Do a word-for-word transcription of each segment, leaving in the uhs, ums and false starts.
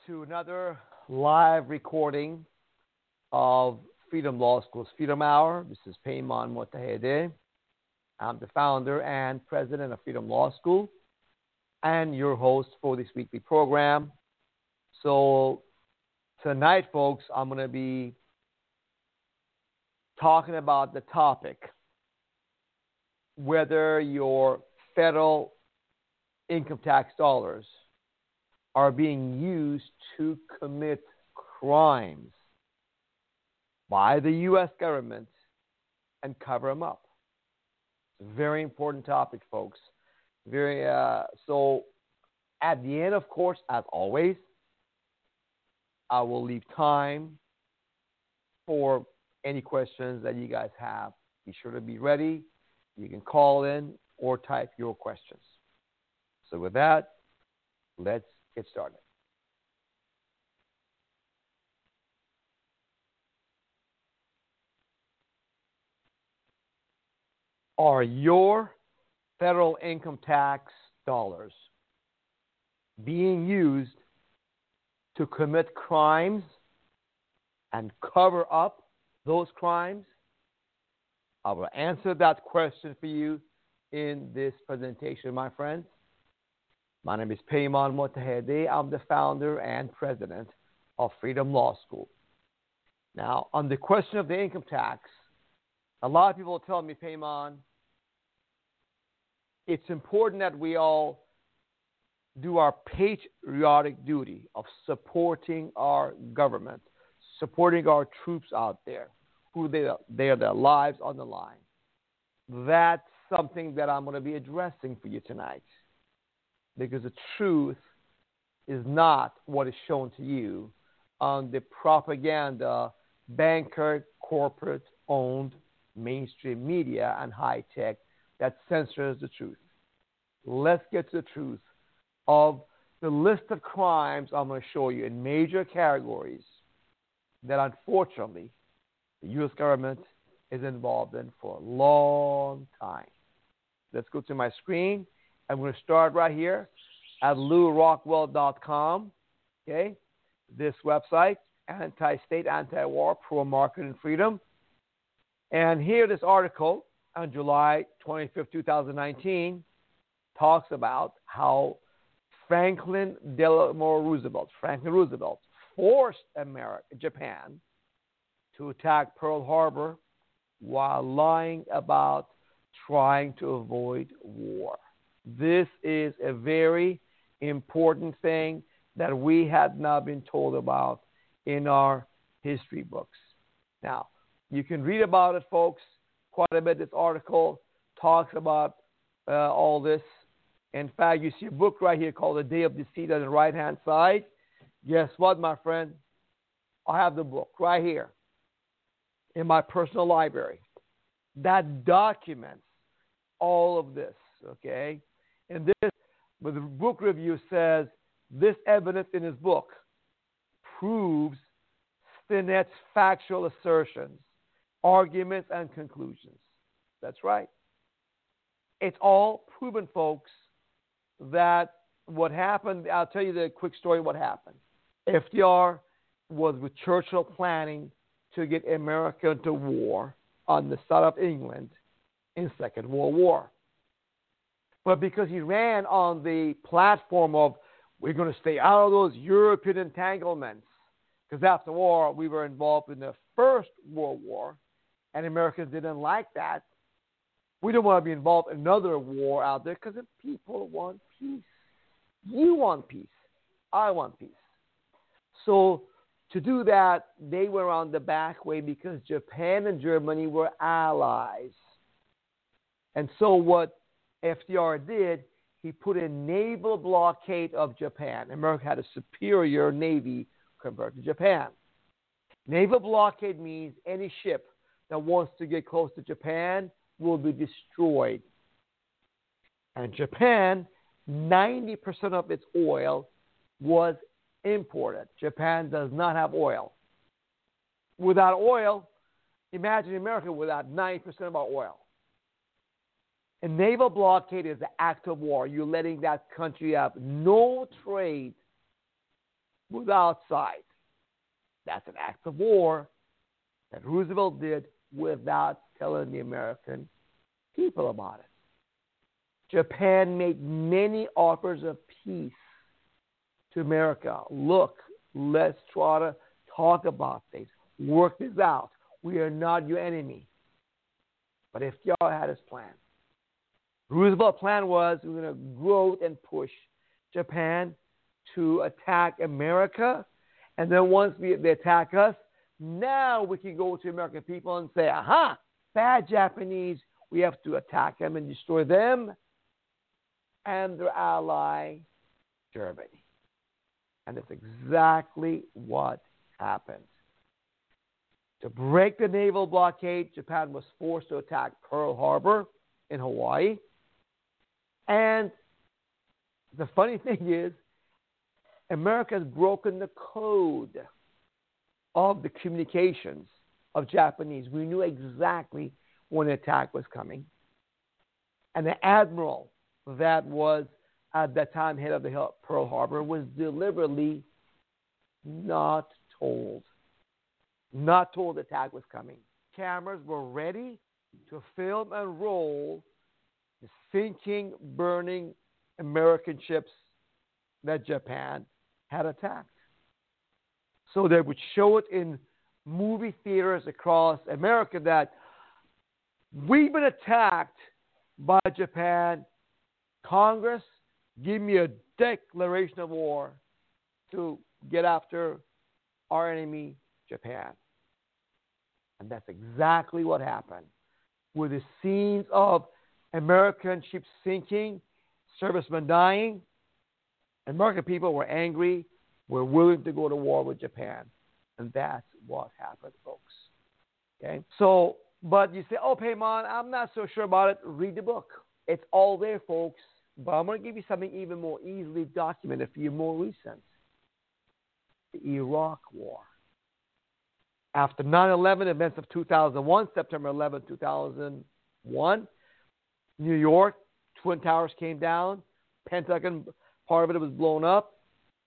to another live recording of Freedom Law School's Freedom Hour. This is Payman Motahede. I'm the founder and president of Freedom Law School and your host for this weekly program. So tonight, folks, I'm going to be talking about the topic whether your federal income tax dollars are being used to commit crimes by the U S government and cover them up. It's a very important topic, folks. Very uh, so at the end, of course, as always, I will leave time for any questions that you guys have. Be sure to be ready. You can call in or type your questions. So with that, let's get started. Are your federal income tax dollars being used to commit crimes and cover up those crimes? I will answer that question for you in this presentation, my friends. My name is Payman Motahede. I'm the founder and president of Freedom Law School. Now, on the question of the income tax, a lot of people tell me, Payman, it's important that we all do our patriotic duty of supporting our government, supporting our troops out there, who they are, they are their lives on the line. That's something that I'm going to be addressing for you tonight, because the truth is not what is shown to you on the propaganda, banker, corporate-owned mainstream media and high-tech that censors the truth. Let's get to the truth of the list of crimes I'm going to show you in major categories that unfortunately the U S government is involved in for a long time. Let's go to my screen. I'm going to start right here at lou rockwell dot com. Okay, this website, anti-state, anti-war, pro-market and freedom. And here, this article on July twenty-fifth, twenty nineteen, talks about how Franklin Delano Roosevelt, Franklin Roosevelt, forced America, Japan to attack Pearl Harbor while lying about trying to avoid war. This is a very important thing that we had not been told about in our history books. Now, you can read about it, folks, quite a bit. This article talks about uh, all this. In fact, you see a book right here called The Day of Deceit on the right-hand side. Guess what, my friend? I have the book right here in my personal library that documents all of this, okay? And this, but the book review says, this evidence in his book proves Stinnett's factual assertions, arguments, and conclusions. That's right. It's all proven, folks, that what happened, I'll tell you the quick story of what happened. F D R was with Churchill planning to get America into war on the side of England in Second World War. But because he ran on the platform of, we're going to stay out of those European entanglements, because after the war, we were involved in the First World War, and Americans didn't like that. We don't want to be involved in another war out there because the people want peace. You want peace. I want peace. So to do that, they were on the back way because Japan and Germany were allies. And so what F D R did, he put a naval blockade of Japan. America had a superior navy compared to Japan. Naval blockade means any ship that wants to get close to Japan will be destroyed. And Japan, ninety percent of its oil was imported. Japan does not have oil. Without oil, imagine America without ninety percent of our oil. A naval blockade is an act of war. You're letting that country have no trade without sight. That's an act of war that Roosevelt did without telling the American people about it. Japan made many offers of peace to America. Look, let's try to talk about this, work this out. We are not your enemy. But F D R had his plan. Roosevelt's plan was we're going to grow and push Japan to attack America. And then once we, they attack us, now we can go to American people and say, aha, bad Japanese, we have to attack them and destroy them and their ally, Germany. And that's exactly what happened. To break the naval blockade, Japan was forced to attack Pearl Harbor in Hawaii. And the funny thing is, America has broken the code of the communications of Japanese. We knew exactly when the attack was coming. And the admiral that was at that time head of the Pearl Harbor was deliberately not told. Not told the attack was coming. Cameras were ready to film and roll the sinking, burning American ships that Japan had attacked. So they would show it in movie theaters across America that we've been attacked by Japan. Congress, give me a declaration of war to get after our enemy, Japan. And that's exactly what happened. With the scenes of American ships sinking, servicemen dying, American people were angry, were willing to go to war with Japan. And that's what happened, folks. Okay? So, but you say, oh, Payman, I'm not so sure about it. Read the book. It's all there, folks. But I'm going to give you something even more easily documented for you, more recent. The Iraq War. After nine eleven events of two thousand one, September eleventh, two thousand one, New York, Twin Towers came down. Pentagon, part of it was blown up.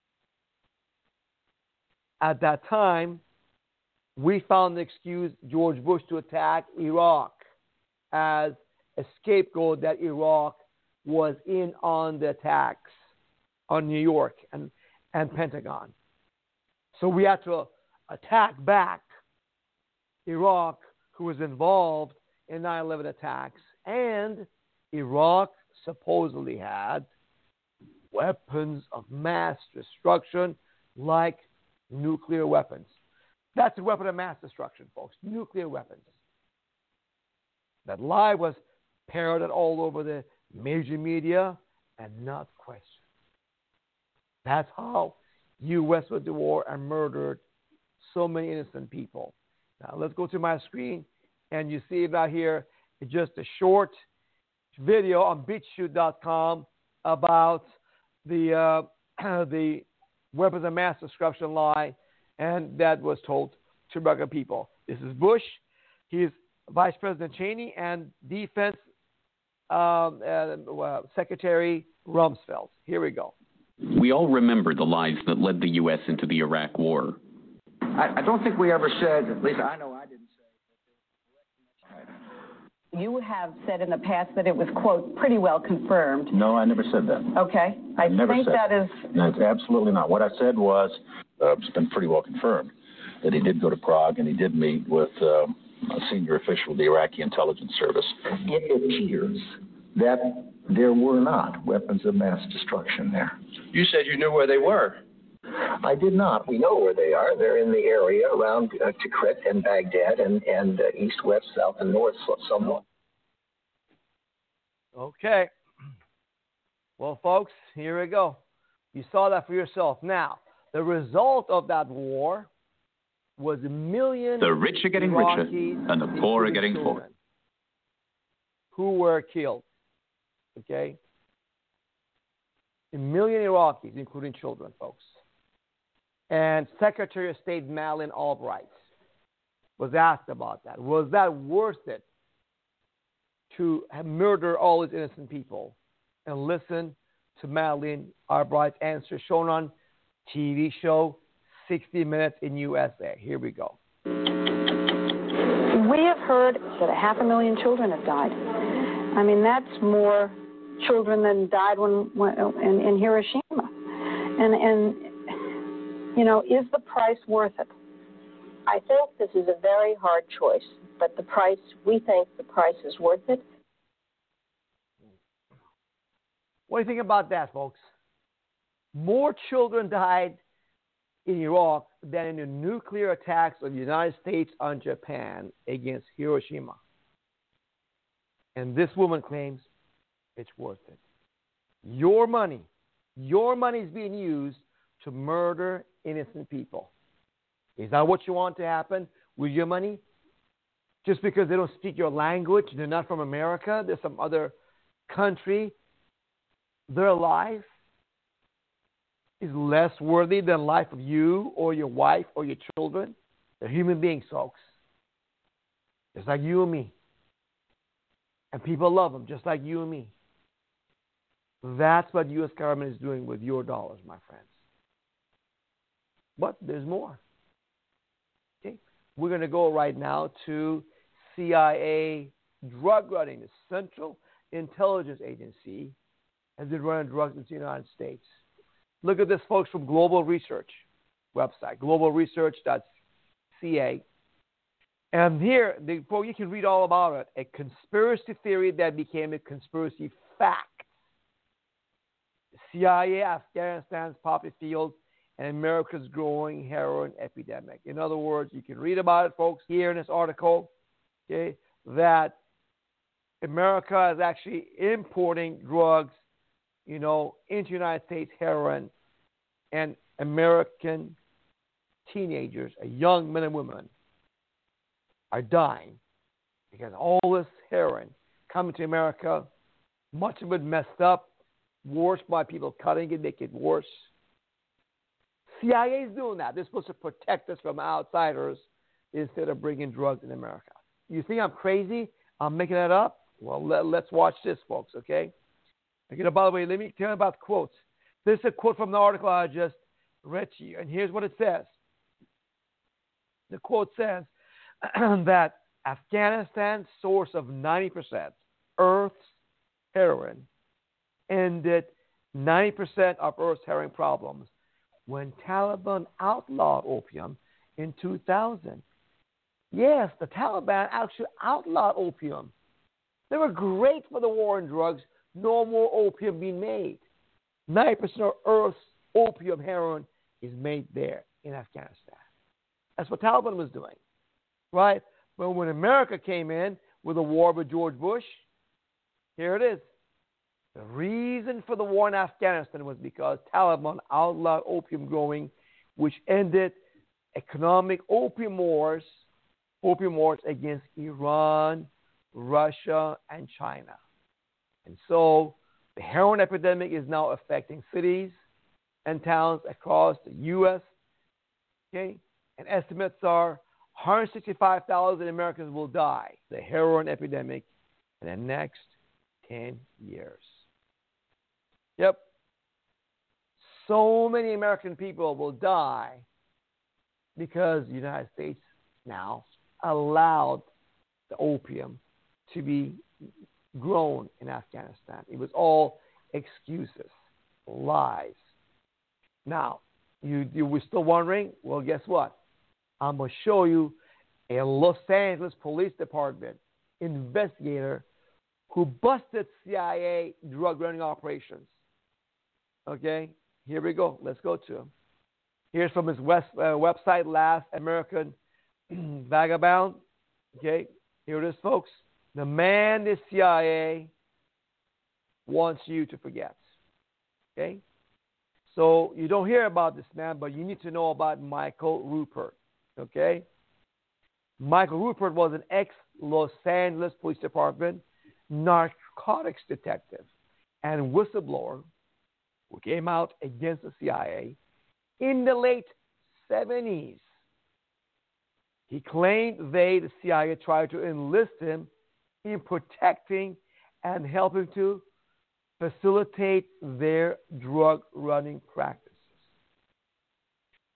At that time, we found the excuse, George Bush, to attack Iraq as a scapegoat that Iraq was in on the attacks on New York and, and Pentagon. So we had to attack back Iraq, who was involved in nine eleven attacks. And Iraq supposedly had weapons of mass destruction like nuclear weapons. That's a weapon of mass destruction, folks. Nuclear weapons. That lie was parroted all over the major media and not questioned. That's how U S went to war and murdered so many innocent people. Now let's go to my screen, and you see about here just a short video on BitChute dot com about the uh, the weapons of mass destruction lie, and that was told to American people. This is Bush. He's Vice President Cheney and Defense um, uh, Secretary Rumsfeld. Here we go. We all remember the lies that led the U S into the Iraq War. I, I don't think we ever said, at least I know I didn't say. You have said in the past that it was, quote, pretty well confirmed. No, I never said that. Okay. I, I never think said that is... No, it's absolutely not. What I said was, uh, it's been pretty well confirmed, that he did go to Prague and he did meet with uh, a senior official of the Iraqi intelligence service. It appears that there were not weapons of mass destruction there. You said you knew where they were. I did not. We know where they are. They're in the area around uh, Tikrit and Baghdad and, and uh, east, west, south, and north somewhat. Okay. Well, folks, here we go. You saw that for yourself. Now, the result of that war was a million The rich are getting Iraqis, richer, and the poor are getting poorer. Who were killed. Okay? A million Iraqis, including children, folks. And Secretary of State Madeleine Albright was asked about that. Was that worth it to murder all these innocent people? And listen to Madeleine Albright's answer shown on T V show, sixty minutes in U S A. Here we go. We have heard that a half a million children have died. I mean, that's more children than died when, when in, in Hiroshima. And, and, you know, is the price worth it? I think this is a very hard choice, but the price, we think the price is worth it. What do you think about that, folks? More children died in Iraq than in the nuclear attacks of the United States on Japan against Hiroshima. And this woman claims it's worth it. Your money, your money is being used to murder innocent people. Is that what you want to happen with your money? Just because they don't speak your language, they're not from America, they're some other country, their life is less worthy than the life of you or your wife or your children. They're human beings, folks. Just like you and me. And people love them just like you and me. That's what the U S government is doing with your dollars, my friends. But there's more. Okay? We're going to go right now to C I A drug running. The Central Intelligence Agency has been running drugs into the United States. Look at this, folks, from Global Research website, global research dot c a. And here, the, well, you can read all about it. A conspiracy theory that became a conspiracy fact. C I A, Afghanistan's poppy fields, and America's growing heroin epidemic. In other words, you can read about it, folks, here in this article, okay, that America is actually importing drugs, you know, into the United States, heroin, and American teenagers, young men and women, are dying because all this heroin coming to America, much of it messed up, worse by people cutting it, make it worse. C I A is doing that. They're supposed to protect us from outsiders instead of bringing drugs in America. You think I'm crazy? I'm making that up? Well, let, let's watch this, folks, okay? Okay, by the way, let me tell you about the quotes. This is a quote from the article I just read to you, and here's what it says. The quote says that Afghanistan's source of ninety percent Earth's heroin ended ninety percent of Earth's heroin problems when Taliban outlawed opium in two thousand. Yes, the Taliban actually outlawed opium. They were great for the war on drugs. No more opium being made. ninety percent of Earth's opium heroin is made there in Afghanistan. That's what Taliban was doing, right? But when America came in with a war with George Bush, here it is. The reason for the war in Afghanistan was because Taliban outlawed opium growing, which ended economic opium wars, opium wars against Iran, Russia, and China. And so the heroin epidemic is now affecting cities and towns across the U S, okay? And estimates are one hundred sixty-five thousand Americans will die the heroin epidemic in the next ten years. Yep. So many American people will die because the United States now allowed the opium to be grown in Afghanistan. It was all excuses, lies. Now, you, you were still wondering? Well, guess what? I'm going to show you a Los Angeles Police Department investigator who busted C I A drug running operations. Okay, here we go. Let's go to him. Here's from his west, uh, website, Last American Vagabond. Okay, here it is, folks. The man the C I A wants you to forget. Okay? So you don't hear about this man, but you need to know about Michael Ruppert. Okay? Michael Ruppert was an ex-Los Angeles Police Department narcotics detective and whistleblower who came out against the C I A in the late seventies. He claimed they, the C I A, tried to enlist him in protecting and helping to facilitate their drug running practices.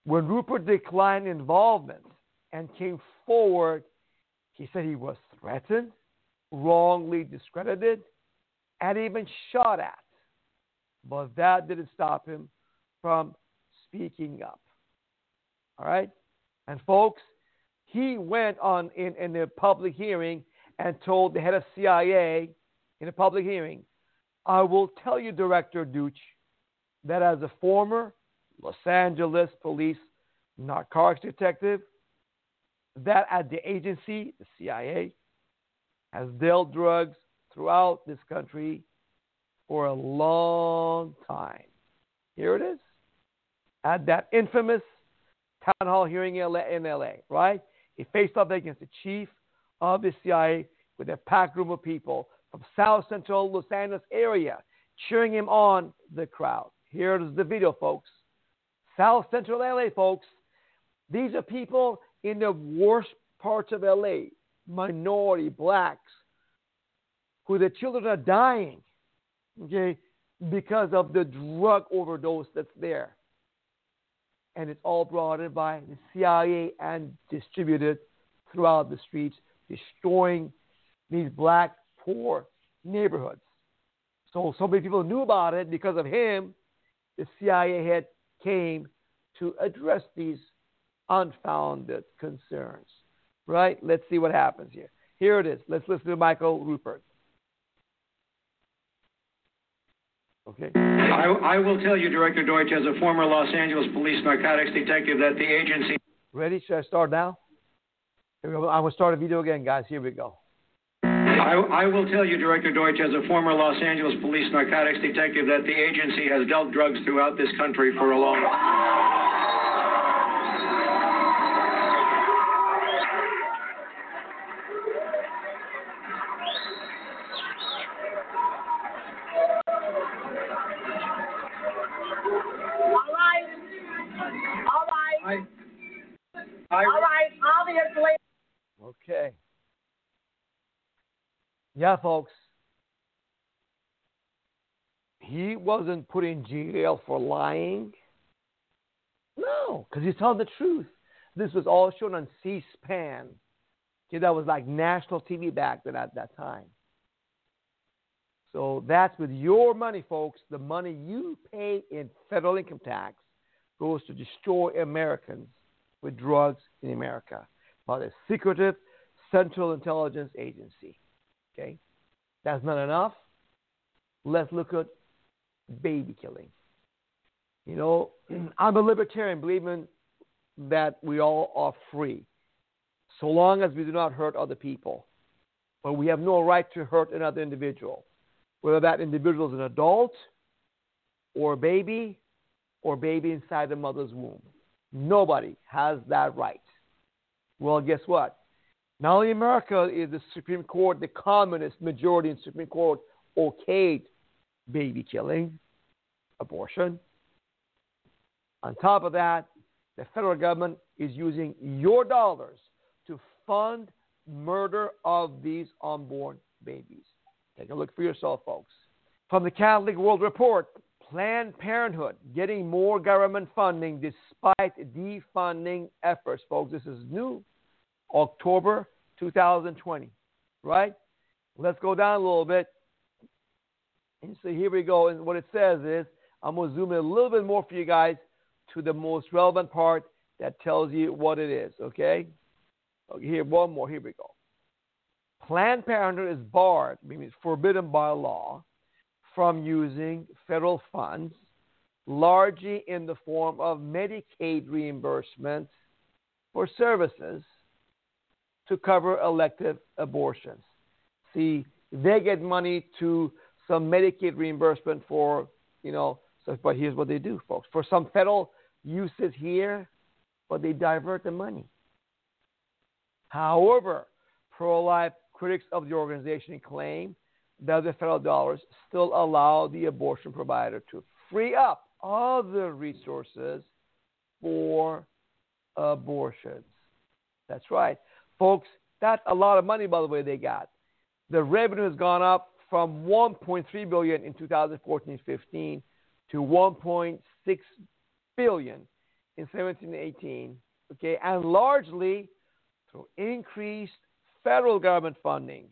When Rupert declined involvement and came forward, he said he was threatened, wrongly discredited, and even shot at. But that didn't stop him from speaking up. All right? And folks, he went on in, in a public hearing and told the head of C I A in a public hearing, I will tell you, Director Deutch, that as a former Los Angeles police narcotics detective, that at the agency, the C I A, has dealt drugs throughout this country for a long time. Here it is. At that infamous town hall hearing in L A, right? He faced off against the chief of the C I A with a packed room of people from South Central Los Angeles area cheering him on, the crowd. Here is the video, folks. South Central L A, folks. These are people in the worst parts of L A, minority, blacks, who the children are dying, okay, because of the drug overdose that's there. And it's all brought in by the C I A and distributed throughout the streets, destroying these black, poor neighborhoods. So, so many people knew about it because of him. The C I A head came to address these unfounded concerns. Right? Let's see what happens here. Here it is. Let's listen to Michael Rupert. Okay. I, I will tell you, Director Deutch, as a former Los Angeles police narcotics detective, that the agency... Ready? Should I start now? Here we go. I'm going to start a video again, guys. Here we go. I, I will tell you, Director Deutch, as a former Los Angeles police narcotics detective, that the agency has dealt drugs throughout this country for a long time. All right, I'll be here. Okay. Yeah, folks. He wasn't put in jail for lying. No, because he's telling the truth. This was all shown on C-SPAN. Okay, that was like national T V back then at that time. So that's with your money, folks. The money you pay in federal income tax goes to destroy Americans with drugs in America by the secretive Central Intelligence Agency. Okay? That's not enough. Let's look at baby killing. You know, I'm a libertarian, believing that we all are free, so long as we do not hurt other people. But we have no right to hurt another individual, whether that individual is an adult or a baby or baby inside the mother's womb. Nobody has that right. Well, guess what? Not only America is the Supreme Court, the communist majority in Supreme Court okayed baby killing, abortion. On top of that, the federal government is using your dollars to fund murder of these unborn babies. Take a look for yourself, folks. From the Catholic World Report, Planned Parenthood getting more government funding despite defunding efforts, folks. This is new, October two thousand twenty, right? Let's go down a little bit. And so here we go. And what it says is, I'm going to zoom in a little bit more for you guys to the most relevant part that tells you what it is, okay? Okay, here, one more. Here we go. Planned Parenthood is barred, meaning it's forbidden by law, from using federal funds, largely in the form of Medicaid reimbursements for services to cover elective abortions. See, they get money to some Medicaid reimbursement for, you know, so, but here's what they do, folks. For some federal uses here, but they divert the money. However, pro-life critics of the organization claim that the federal dollars still allow the abortion provider to free up other resources for abortions. That's right. Folks, that's a lot of money, by the way, they got. The revenue has gone up from one point three billion dollars in two thousand fourteen fifteen to one point six billion dollars in seventeen eighteen, okay, and largely through increased federal government funding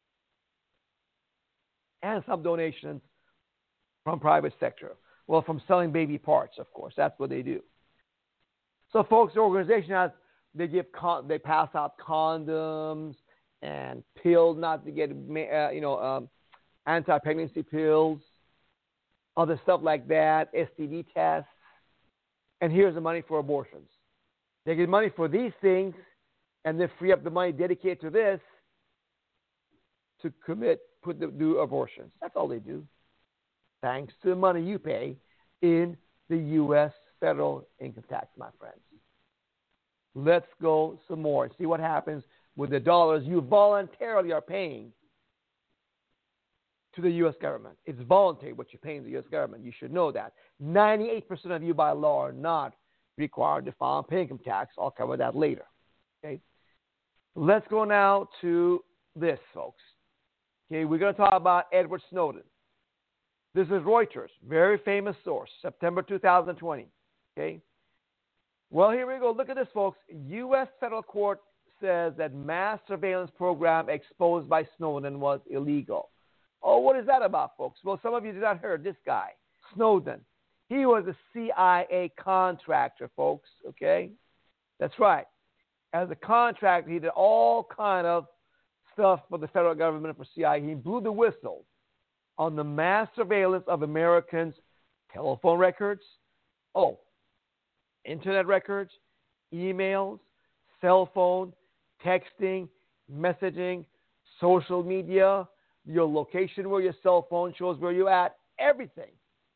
and some donations from private sector. Well, from selling baby parts, of course. That's what they do. So, folks, the organization has, they give, con- they pass out condoms and pills not to get, uh, you know, um, anti-pregnancy pills, other stuff like that, S T D tests, and here's the money for abortions. They get money for these things, and they free up the money dedicated to this to commit, put the, do abortions. That's all they do. Thanks to the money you pay in the U S federal income tax, my friends. Let's go some more and see what happens with the dollars you voluntarily are paying to the U S government. It's voluntary what you're paying the U S government. You should know that. ninety-eight percent of you by law are not required to file and pay income tax. I'll cover that later. Okay. Let's go now to this, folks. Okay, we're going to talk about Edward Snowden. This is Reuters, very famous source, September two thousand twenty. Okay. Well, here we go. Look at this, folks. U S federal court says that mass surveillance program exposed by Snowden was illegal. Oh, what is that about, folks? Well, some of you did not hear this guy, Snowden. He was a C I A contractor, folks. Okay. That's right. As a contractor, he did all kind of stuff for the federal government and for C I A. He blew the whistle on the mass surveillance of Americans' telephone records, oh, internet records, emails, cell phone, texting, messaging, social media, your location where your cell phone shows where you're at, everything.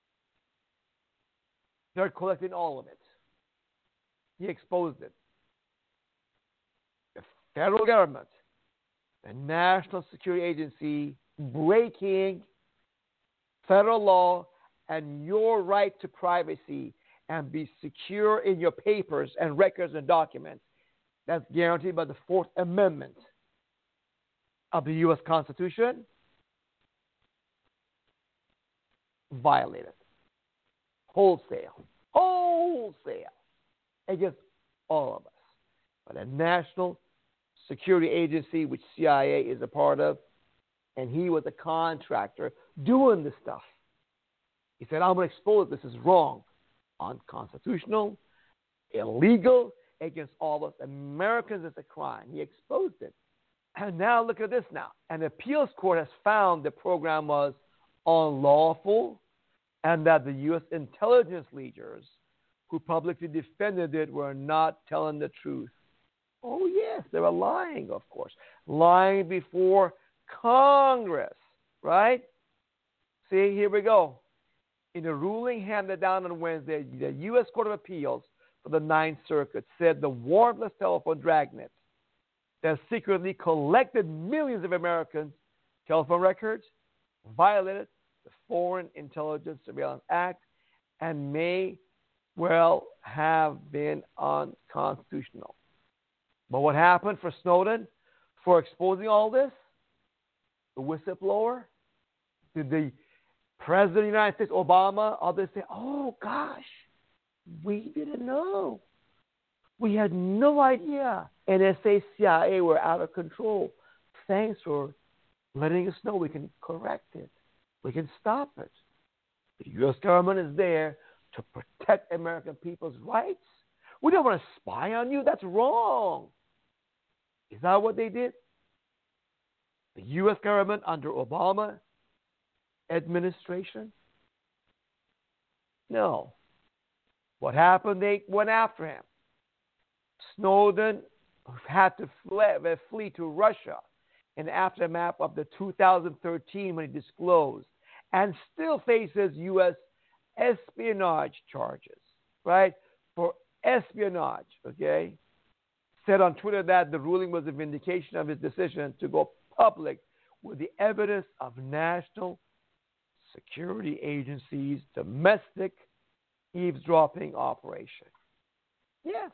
They're collecting all of it. He exposed it. The federal government, the National Security Agency, breaking federal law and your right to privacy and be secure in your papers and records and documents. That's guaranteed by the Fourth Amendment of the U S Constitution. Violated. Wholesale. Wholesale. Against all of us. By the National Security Agency, which C I A is a part of, and he was a contractor doing this stuff. He said, I'm going to expose this is wrong, unconstitutional, illegal, against all of us. Americans, it's a crime. He exposed it. And now look at this now. An appeals court has found the program was unlawful and that the U S intelligence leaders who publicly defended it were not telling the truth. Oh, yes, they were lying, of course. Lying before Congress, right? See, here we go. In a ruling handed down on Wednesday, the U S Court of Appeals for the Ninth Circuit said the warrantless telephone dragnet that secretly collected millions of Americans' telephone records violated the Foreign Intelligence Surveillance Act and may well have been unconstitutional. But what happened for Snowden for exposing all this? The whistleblower? Did the President of the United States, Obama, others say, oh, gosh, we didn't know. We had no idea. N S A, C I A were out of control. Thanks for letting us know we can correct it. We can stop it. The U S government is there to protect American people's rights. We don't want to spy on you. That's wrong. Is that what they did? The U S government under Obama administration? No. What happened? They went after him. Snowden had to flee, flee to Russia in the aftermath of the two thousand thirteen when he disclosed and still faces U S espionage charges, right? For espionage, okay? Said on Twitter that the ruling was a vindication of his decision to go public with the evidence of national security agencies' domestic eavesdropping operation. Yes.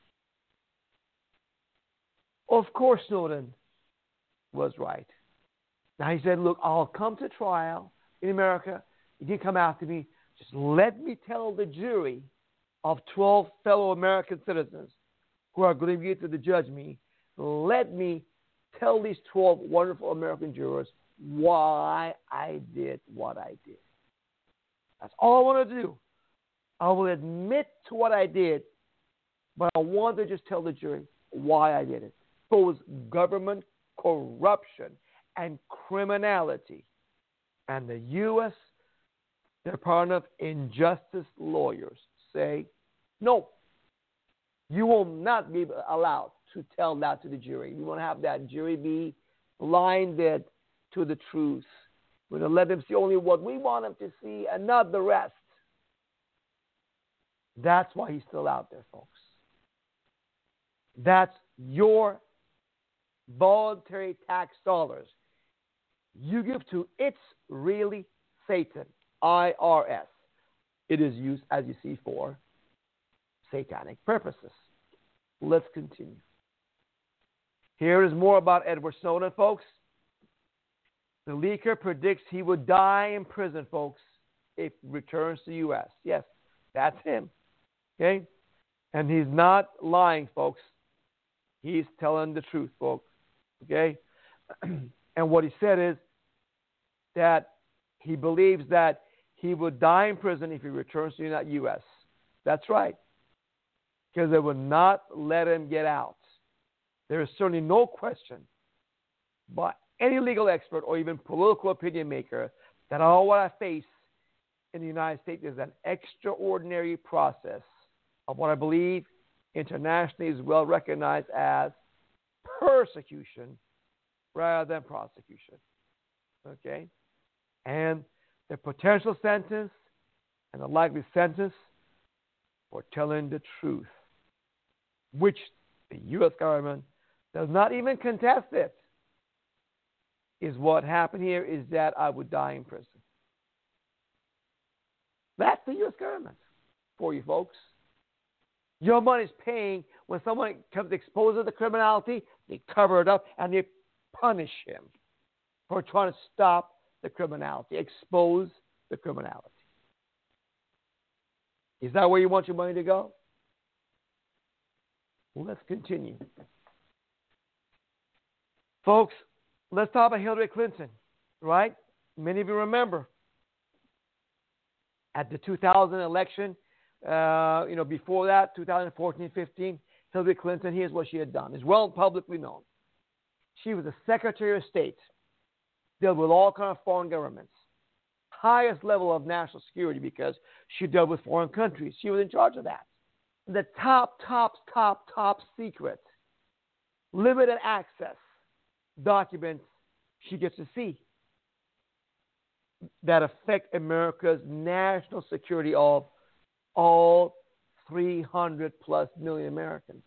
Of course, Snowden was right. Now he said, look, I'll come to trial in America. You can come after me. Just let me tell the jury of twelve fellow American citizens who are going to be able to judge me, let me tell these twelve wonderful American jurors why I did what I did. That's all I want to do. I will admit to what I did, but I want to just tell the jury why I did it. It was government corruption and criminality. And the U S Department of Injustice lawyers say, no, you will not be allowed to tell that to the jury. We want to have that jury be blinded to the truth. We're going to let them see only what we want them to see and not the rest. That's why he's still out there, folks. That's your voluntary tax dollars you give to It's Really Satan, I R S. It is used, as you see, for satanic purposes. Let's continue. Here is more about Edward Snowden, folks. The leaker predicts he would die in prison, folks, if he returns to the U S. Yes, that's him. Okay? And he's not lying, folks. He's telling the truth, folks. Okay? And what he said is that he believes that he would die in prison if he returns to the U S. That's right. Because they would not let him get out. There is certainly no question by any legal expert or even political opinion maker that all what I face in the United States is an extraordinary process of what I believe internationally is well recognized as persecution rather than prosecution. Okay? And the potential sentence and the likely sentence for telling the truth, which the U S government does not even contest it, is what happened here is that I would die in prison. That's the U S government for you folks. Your money's paying when someone comes exposes the criminality, they cover it up and they punish him for trying to stop the criminality, expose the criminality. Is that where you want your money to go? Well, let's continue. Folks, let's talk about Hillary Clinton, right? Many of you remember at the two thousand election, uh, you know, before that, two thousand fourteen fifteen, Hillary Clinton, here's what she had done. It's well publicly known. She was the Secretary of State, dealt with all kinds of foreign governments, highest level of national security because she dealt with foreign countries. She was in charge of that. The top, top, top, top secret, limited access documents she gets to see that affect America's national security of all three hundred plus million Americans.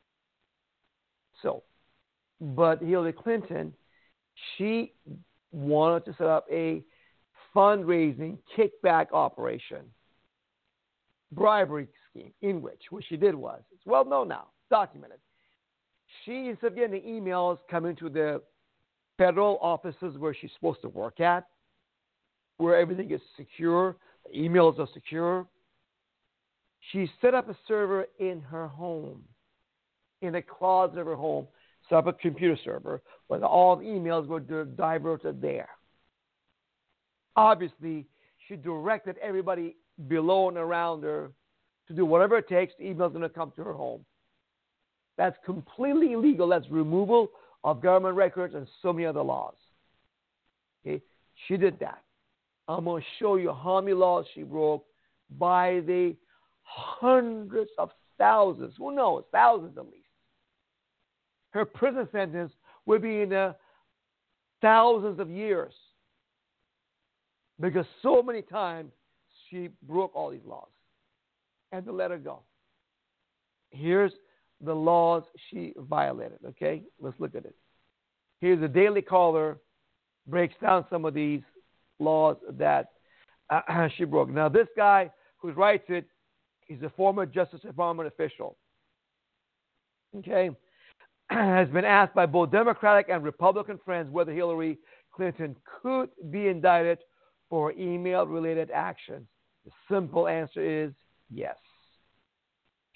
So, but Hillary Clinton, she wanted to set up a fundraising kickback operation, bribery scheme, in which what she did was, it's well known now, documented. She, instead of getting the emails coming to the federal offices where she's supposed to work at, where everything is secure, the emails are secure, she set up a server in her home, in a closet of her home, set up a computer server where all the emails were diverted there. Obviously, she directed everybody below and around her to do whatever it takes. The email's going to come to her home. That's completely illegal. That's removal of government records and so many other laws. Okay? She did that. I'm going to show you how many laws she broke by the hundreds of thousands. Who knows? Thousands at least. Her prison sentence would be in the thousands of years because so many times she broke all these laws. And to let her go. Here's the laws she violated, okay? Let's look at it. Here's the Daily Caller, breaks down some of these laws that uh, she broke. Now, this guy who writes it, he's a former Justice Department official, okay, has been asked by both Democratic and Republican friends whether Hillary Clinton could be indicted for email-related actions. The simple answer is yes.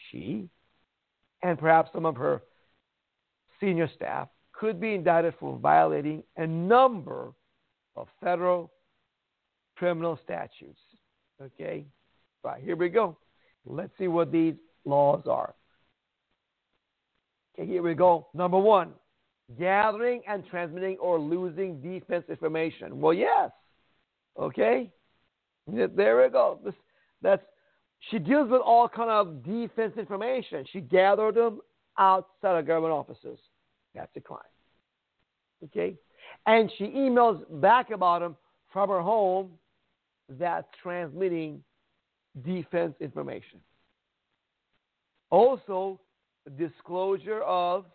she, and perhaps some of her senior staff could be indicted for violating a number of federal criminal statutes. Okay? Right, here we go. Let's see what these laws are. Okay, here we go. Number one, gathering and transmitting or losing defense information. Well, yes. Okay? There we go. This, that's she deals with all kind of defense information. She gathered them outside of government offices. That's a crime. Okay? And she emails back about them from her home. That's transmitting defense information. Also, disclosure of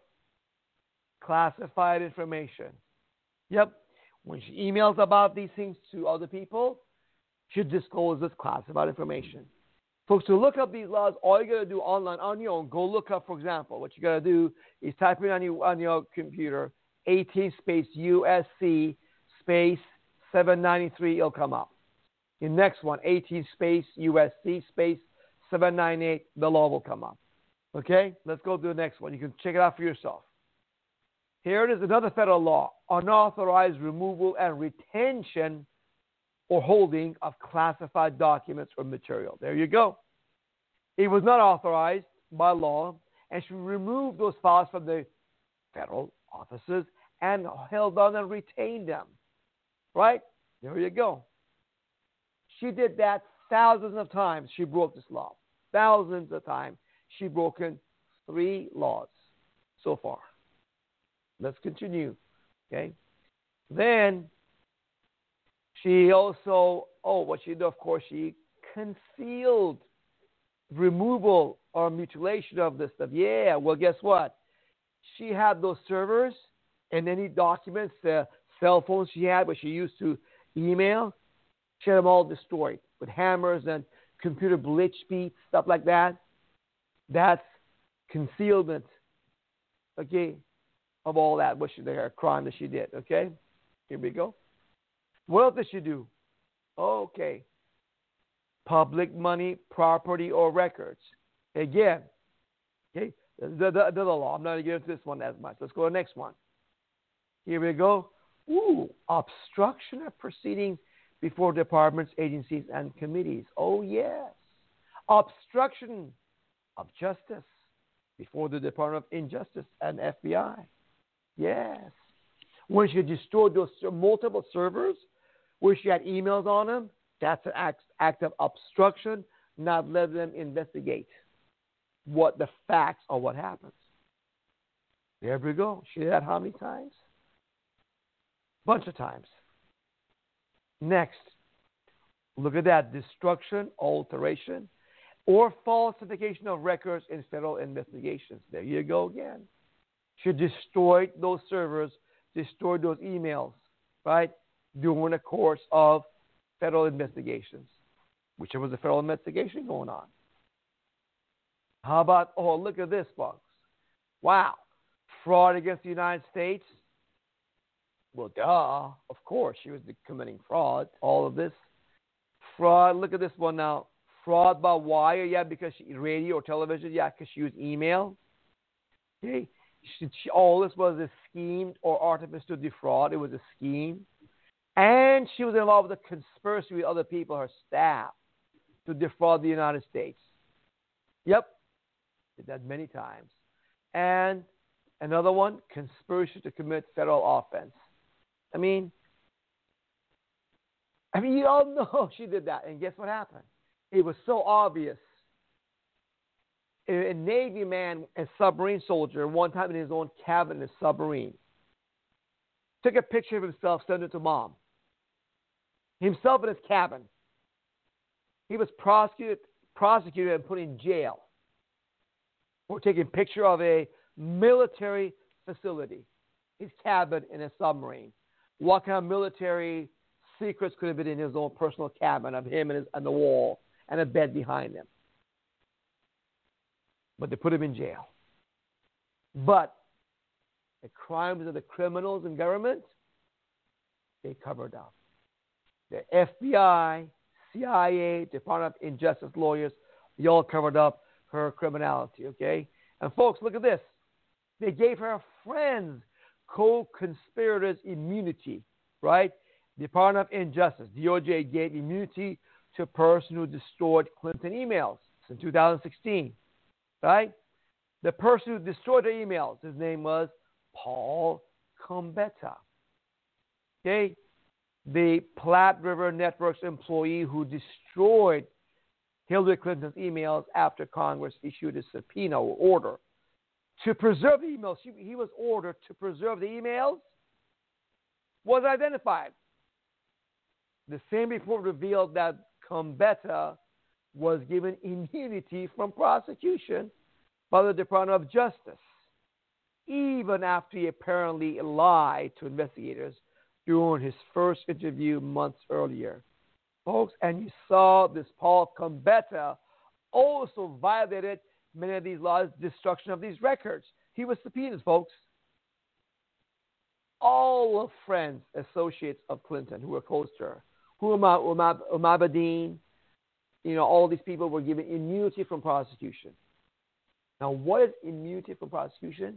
classified information. Yep. When she emails about these things to other people, she discloses classified information. Folks, to look up these laws, all you got to do online on your own, go look up, for example, what you got to do is type in on your, on your computer, eighteen space U S C space seven ninety-three, it'll come up. The next one, eighteen space U S C space seven ninety-eight, the law will come up. Okay? Let's go to the next one. You can check it out for yourself. Here it is, another federal law, unauthorized removal and retention or holding of classified documents or material. There you go. It was not authorized by law, and she removed those files from the federal offices and held on and retained them. Right? There you go. She did that thousands of times. She broke this law. Thousands of times. She's broken three laws so far. Let's continue. Okay? Then she also, oh, what she did, of course, she concealed removal or mutilation of this stuff. Yeah, well, guess what? She had those servers and any documents, uh, cell phones she had, which she used to email, she had them all destroyed with hammers and computer glitch beats, stuff like that. That's concealment, okay, of all that, what she did, her crime that she did, okay? Here we go. What else did she do? Okay. Public money, property, or records. Again, okay, the, the, the law. I'm not going to get into this one as much. Let's go to the next one. Here we go. Ooh, obstruction of proceedings before departments, agencies, and committees. Oh, yes. Obstruction of justice before the Department of Injustice and F B I. Yes. When she destroyed those multiple servers where she had emails on them, that's an act, act of obstruction, not letting them investigate what the facts or what happens. There we go. She did that how many times? Bunch of times. Next, look at that. Destruction, alteration, or falsification of records in federal investigations. There you go again. She destroyed those servers, destroyed those emails, right, during the course of federal investigations, which there was a federal investigation going on. How about, oh, look at this, folks. Wow. Fraud against the United States. Well, duh. Of course, she was committing fraud. All of this. Fraud. Look at this one now. Fraud by wire. Yeah, because she, radio or television. Yeah, because she used email. Okay. She, she, all this was a scheme or artifice to defraud. It was a scheme. And she was involved with a conspiracy with other people, her staff, to defraud the United States. Yep. Did that many times. And another one, conspiracy to commit federal offense. I mean, I mean, you all know she did that. And guess what happened? It was so obvious. A, a Navy man, a submarine soldier, one time in his own cabin in a submarine, took a picture of himself, sent it to mom. Himself in his cabin. He was prosecuted, prosecuted and put in jail for taking a picture of a military facility, his cabin in a submarine. What kind of military secrets could have been in his own personal cabin of him and, his, and the wall and a bed behind him? But they put him in jail. But the crimes of the criminals in government, they covered up. The F B I, C I A, Department of Injustice lawyers, they all covered up her criminality, okay? And folks, look at this. They gave her friends, co-conspirators immunity, right? Department of Injustice, D O J, gave immunity to a person who destroyed Clinton emails in two thousand sixteen, right? The person who destroyed the emails, his name was Paul Gambetta, okay? The Platte River Networks employee who destroyed Hillary Clinton's emails after Congress issued a subpoena or order to preserve the emails. He, he was ordered to preserve the emails, was identified. The same report revealed that Gambetta was given immunity from prosecution by the Department of Justice, even after he apparently lied to investigators during his first interview months earlier. Folks, and you saw this Paul Gambetta also violated many of these laws, destruction of these records. He was subpoenaed, folks. All of friends, associates of Clinton who were close to her, Huma Abedin, you know, all these people were given immunity from prosecution. Now, what is immunity from prosecution?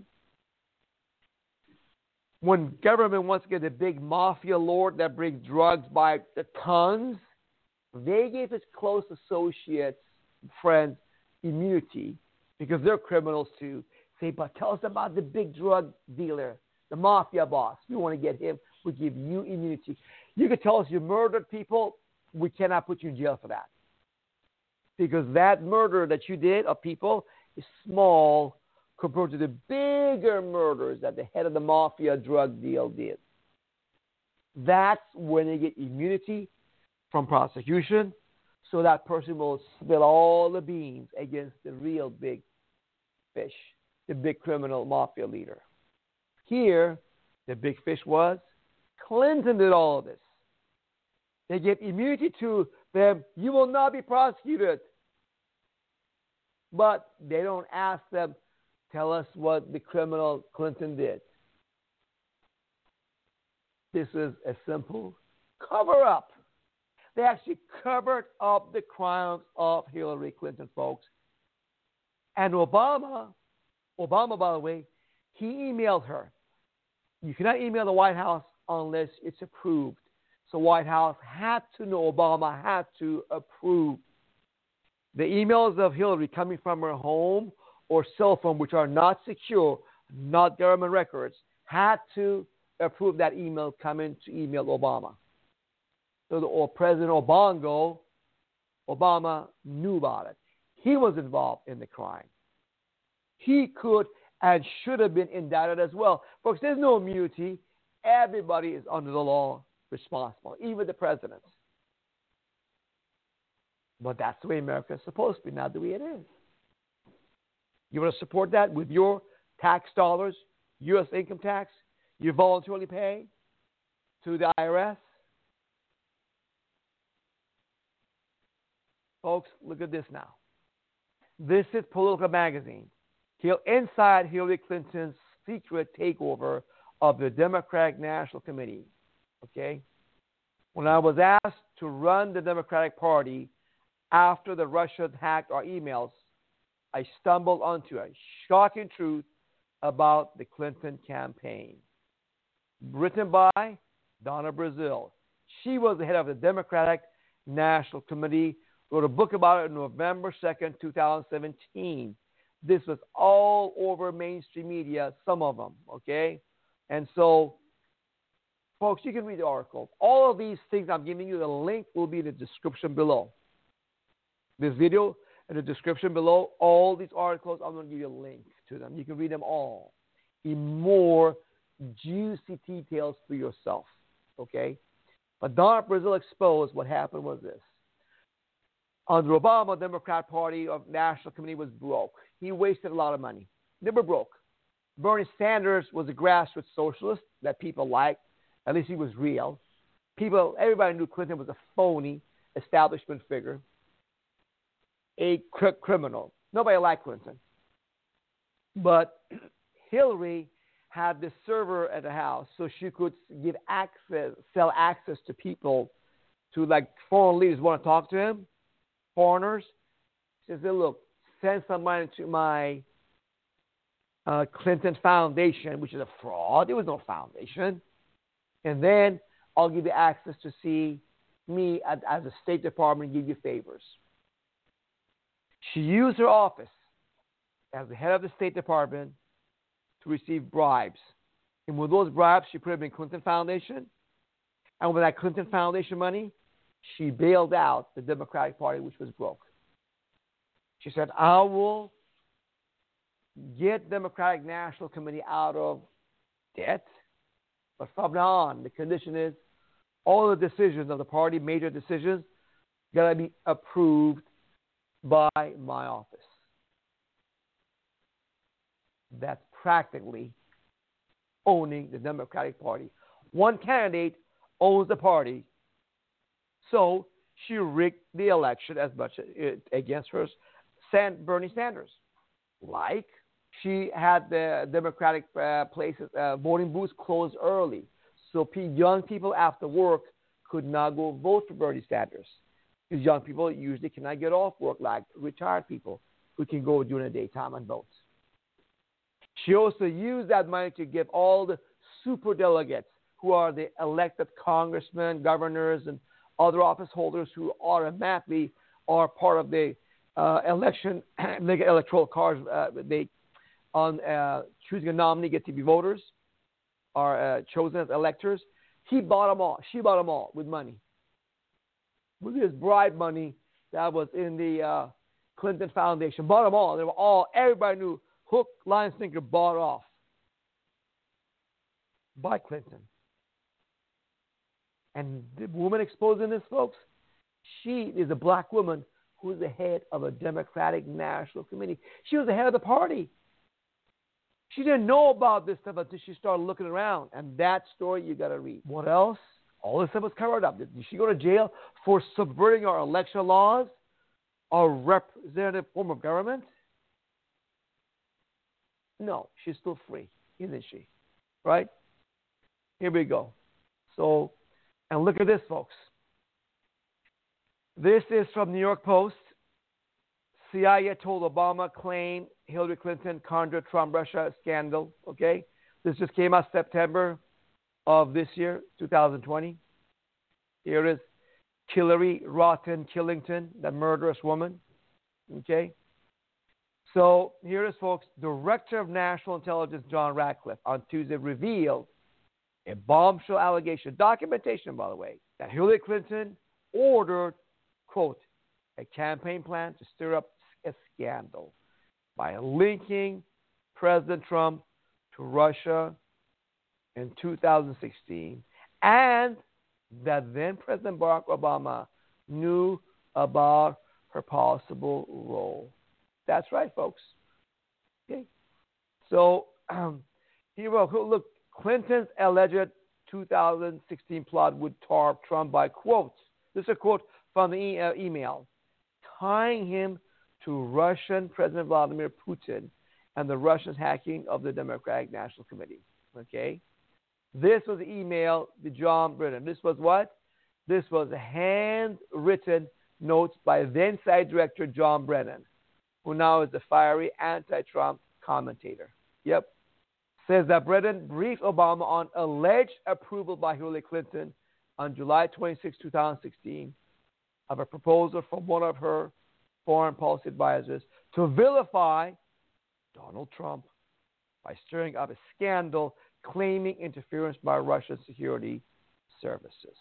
When government wants to get a big mafia lord that brings drugs by the tons, they gave his close associates, friends, immunity because they're criminals too. Say, but tell us about the big drug dealer, the mafia boss. We want to get him. We give you immunity. You could tell us you murdered people. We cannot put you in jail for that. Because that murder that you did of people is small compared to the bigger murders that the head of the mafia drug deal did. That's when they get immunity from prosecution, so that person will spill all the beans against the real big fish, the big criminal mafia leader. Here, the big fish was Clinton did all of this. They gave immunity to them. You will not be prosecuted. But they don't ask them, tell us what the criminal Clinton did. This is a simple cover-up. They actually covered up the crimes of Hillary Clinton, folks. And Obama, Obama, by the way, he emailed her. You cannot email the White House unless it's approved. So White House had to know, Obama had to approve the emails of Hillary coming from her home or cell phone, which are not secure, not government records, had to approve that email coming to email Obama. So the, or President Obongo, Obama knew about it. He was involved in the crime. He could and should have been indicted as well. Folks, there's no immunity. Everybody is under the law responsible, even the presidents. But that's the way America is supposed to be, not the way it is. You want to support that with your tax dollars, U S income tax, you voluntarily pay to the I R S? Folks, look at this now. This is Political Magazine. Inside Hillary Clinton's secret takeover of the Democratic National Committee. Okay? When I was asked to run the Democratic Party after the Russians hacked our emails, I stumbled onto a shocking truth about the Clinton campaign. Written by Donna Brazile. She was the head of the Democratic National Committee, wrote a book about it on November second, two thousand seventeen. This was all over mainstream media, some of them, okay? And so, folks, you can read the article. All of these things I'm giving you, the link will be in the description below. This video in the description below, all these articles, I'm going to give you a link to them. You can read them all in more juicy details for yourself, okay? But Donna Brazile exposed what happened was this. Under Obama, the Democrat Party of National Committee was broke. He wasted a lot of money. They were broke. Bernie Sanders was a grassroots socialist that people liked. At least he was real. People, everybody knew Clinton was a phony establishment figure, a cr- criminal. Nobody liked Clinton. But Hillary had this server at the house so she could give access, sell access to people, to like foreign leaders want to talk to him, foreigners. She said, look, send some money to my uh, Clinton Foundation, which is a fraud. There was no foundation. And then I'll give you access to see me as, as a State Department and give you favors. She used her office as the head of the State Department to receive bribes. And with those bribes, she put them in Clinton Foundation. And with that Clinton Foundation money, she bailed out the Democratic Party, which was broke. She said, I will get Democratic National Committee out of debt. But from now on, the condition is all the decisions of the party, major decisions, got to be approved by my office. That's practically owning the Democratic Party. One candidate owns the party, so she rigged the election as much against her San Bernie Sanders. Like she had the Democratic uh, places, uh, voting booths closed early, so young people after work could not go vote for Bernie Sanders. Because young people usually cannot get off work like retired people who can go during the daytime and vote. She also used that money to give all the super delegates who are the elected congressmen, governors, and other office holders who automatically are part of the uh, election, electoral cards. Uh, they, on uh, choosing a nominee, get to be voters, are uh, chosen as electors. He bought them all. She bought them all with money. With his bribe money that was in the uh, Clinton Foundation. Bought them all. They were all, everybody knew, hook, line, sinker, bought off by Clinton. And the woman exposing this, folks, she is a black woman who is the head of a Democratic National Committee. She was the head of the party. She didn't know about this stuff until she started looking around. And that story you got to read. What else? All this stuff was covered up. Did she go to jail for subverting our election laws, our representative form of government? No, she's still free, isn't she? Right? Here we go. So, and look at this, folks. This is from New York Post. C I A told Obama claim Hillary Clinton conjured Trump-Russia scandal. Okay? This just came out September of this year, two thousand twenty. Here is Hillary Rotten Killington, the murderous woman. Okay? So here is, folks, Director of National Intelligence John Ratcliffe on Tuesday revealed a bombshell allegation, documentation, by the way, that Hillary Clinton ordered, quote, a campaign plan to stir up a scandal by linking President Trump to Russia in two thousand sixteen, and that then President Barack Obama knew about her possible role. That's right, folks. Okay. So um, here we go. Look, Clinton's alleged two thousand sixteen plot would tarp Trump by quotes. This is a quote from the e- uh, email, tying him to Russian President Vladimir Putin and the Russians hacking of the Democratic National Committee. Okay? This was the email to John Brennan. This was what? This was a handwritten notes by then side director John Brennan, who now is the fiery anti-Trump commentator. Yep. Says that Brennan briefed Obama on alleged approval by Hillary Clinton on July twenty-sixth, twenty sixteen, of a proposal from one of her foreign policy advisors to vilify Donald Trump by stirring up a scandal claiming interference by Russian security services.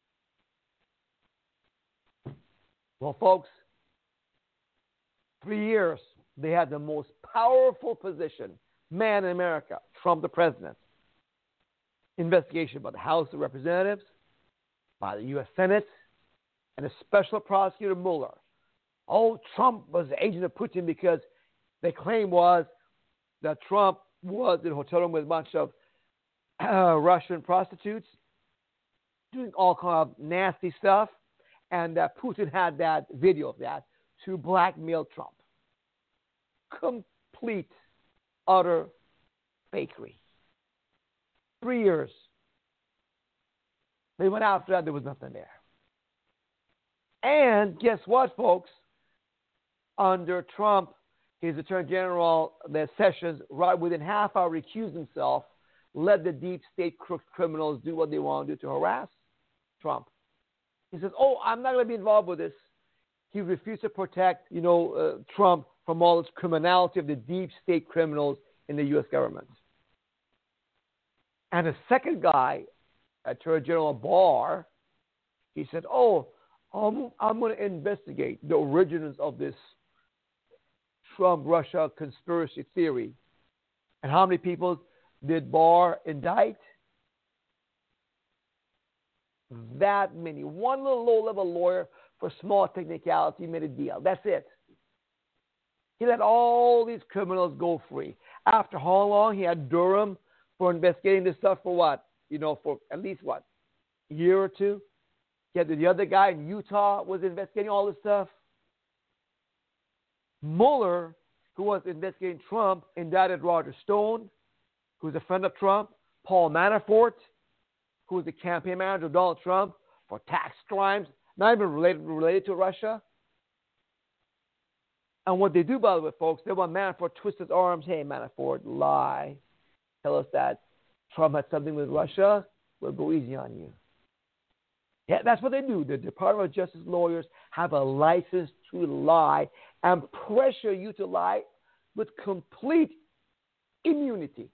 Well, folks, three years they had the most powerful position, man in America, Trump the president. Investigation by the House of Representatives, by the U S Senate, and a special prosecutor Mueller. Oh, Trump was the agent of Putin because the claim was that Trump was in a hotel room with a bunch of uh, Russian prostitutes doing all kind of nasty stuff, and that Putin had that video of that to blackmail Trump. Complete, utter fakery. Three years. They went after that, there was nothing there. And guess what, folks? Under Trump, his Attorney General, the Sessions, right within half hour recused himself, let the deep state crook criminals do what they want to do to harass Trump. He says, oh, I'm not going to be involved with this. He refused to protect, you know, uh, Trump from all this criminality of the deep state criminals in the U S government. And the second guy, Attorney General Barr, he said, oh, I'm, I'm going to investigate the origins of this Trump-Russia conspiracy theory. And how many people did Barr indict? That many. One little low-level lawyer for small technicality made a deal. That's it. He let all these criminals go free. After how long? He had Durham for investigating this stuff for what? You know, for at least what? A year or two? He had the other guy in Utah was investigating all this stuff. Mueller, who was investigating Trump, indicted Roger Stone, who's a friend of Trump, Paul Manafort, who was the campaign manager of Donald Trump, for tax crimes, not even related, related to Russia. And what they do, by the way, folks, they want Manafort to twist his arms. Hey, Manafort, lie. Tell us that Trump had something with Russia. We'll go easy on you. Yeah, that's what they do. The Department of Justice lawyers have a license to lie and pressure you to lie with complete immunity.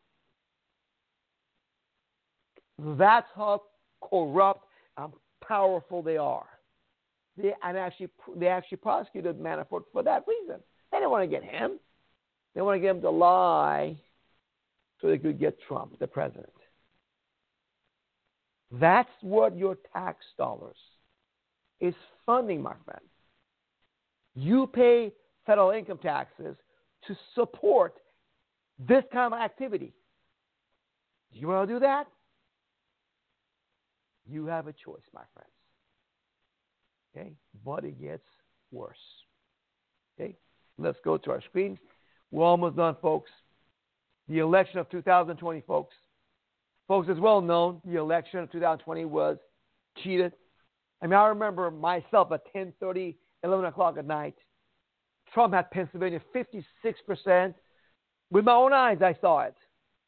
That's how corrupt and powerful they are. They and actually they actually prosecuted Manafort for that reason. They didn't want to get him. They want to get him to lie so they could get Trump, the president. That's what your tax dollars is funding, my friend. You pay federal income taxes to support this kind of activity. Do you want to do that? You have a choice, my friends. Okay? But it gets worse. Okay? Let's go to our screen. We're almost done, folks. The election of two thousand twenty, folks. Folks, it's well known the election of two thousand twenty was cheated. I mean, I remember myself at ten thirty, eleven o'clock at night, Trump had Pennsylvania fifty-six percent. With my own eyes, I saw it.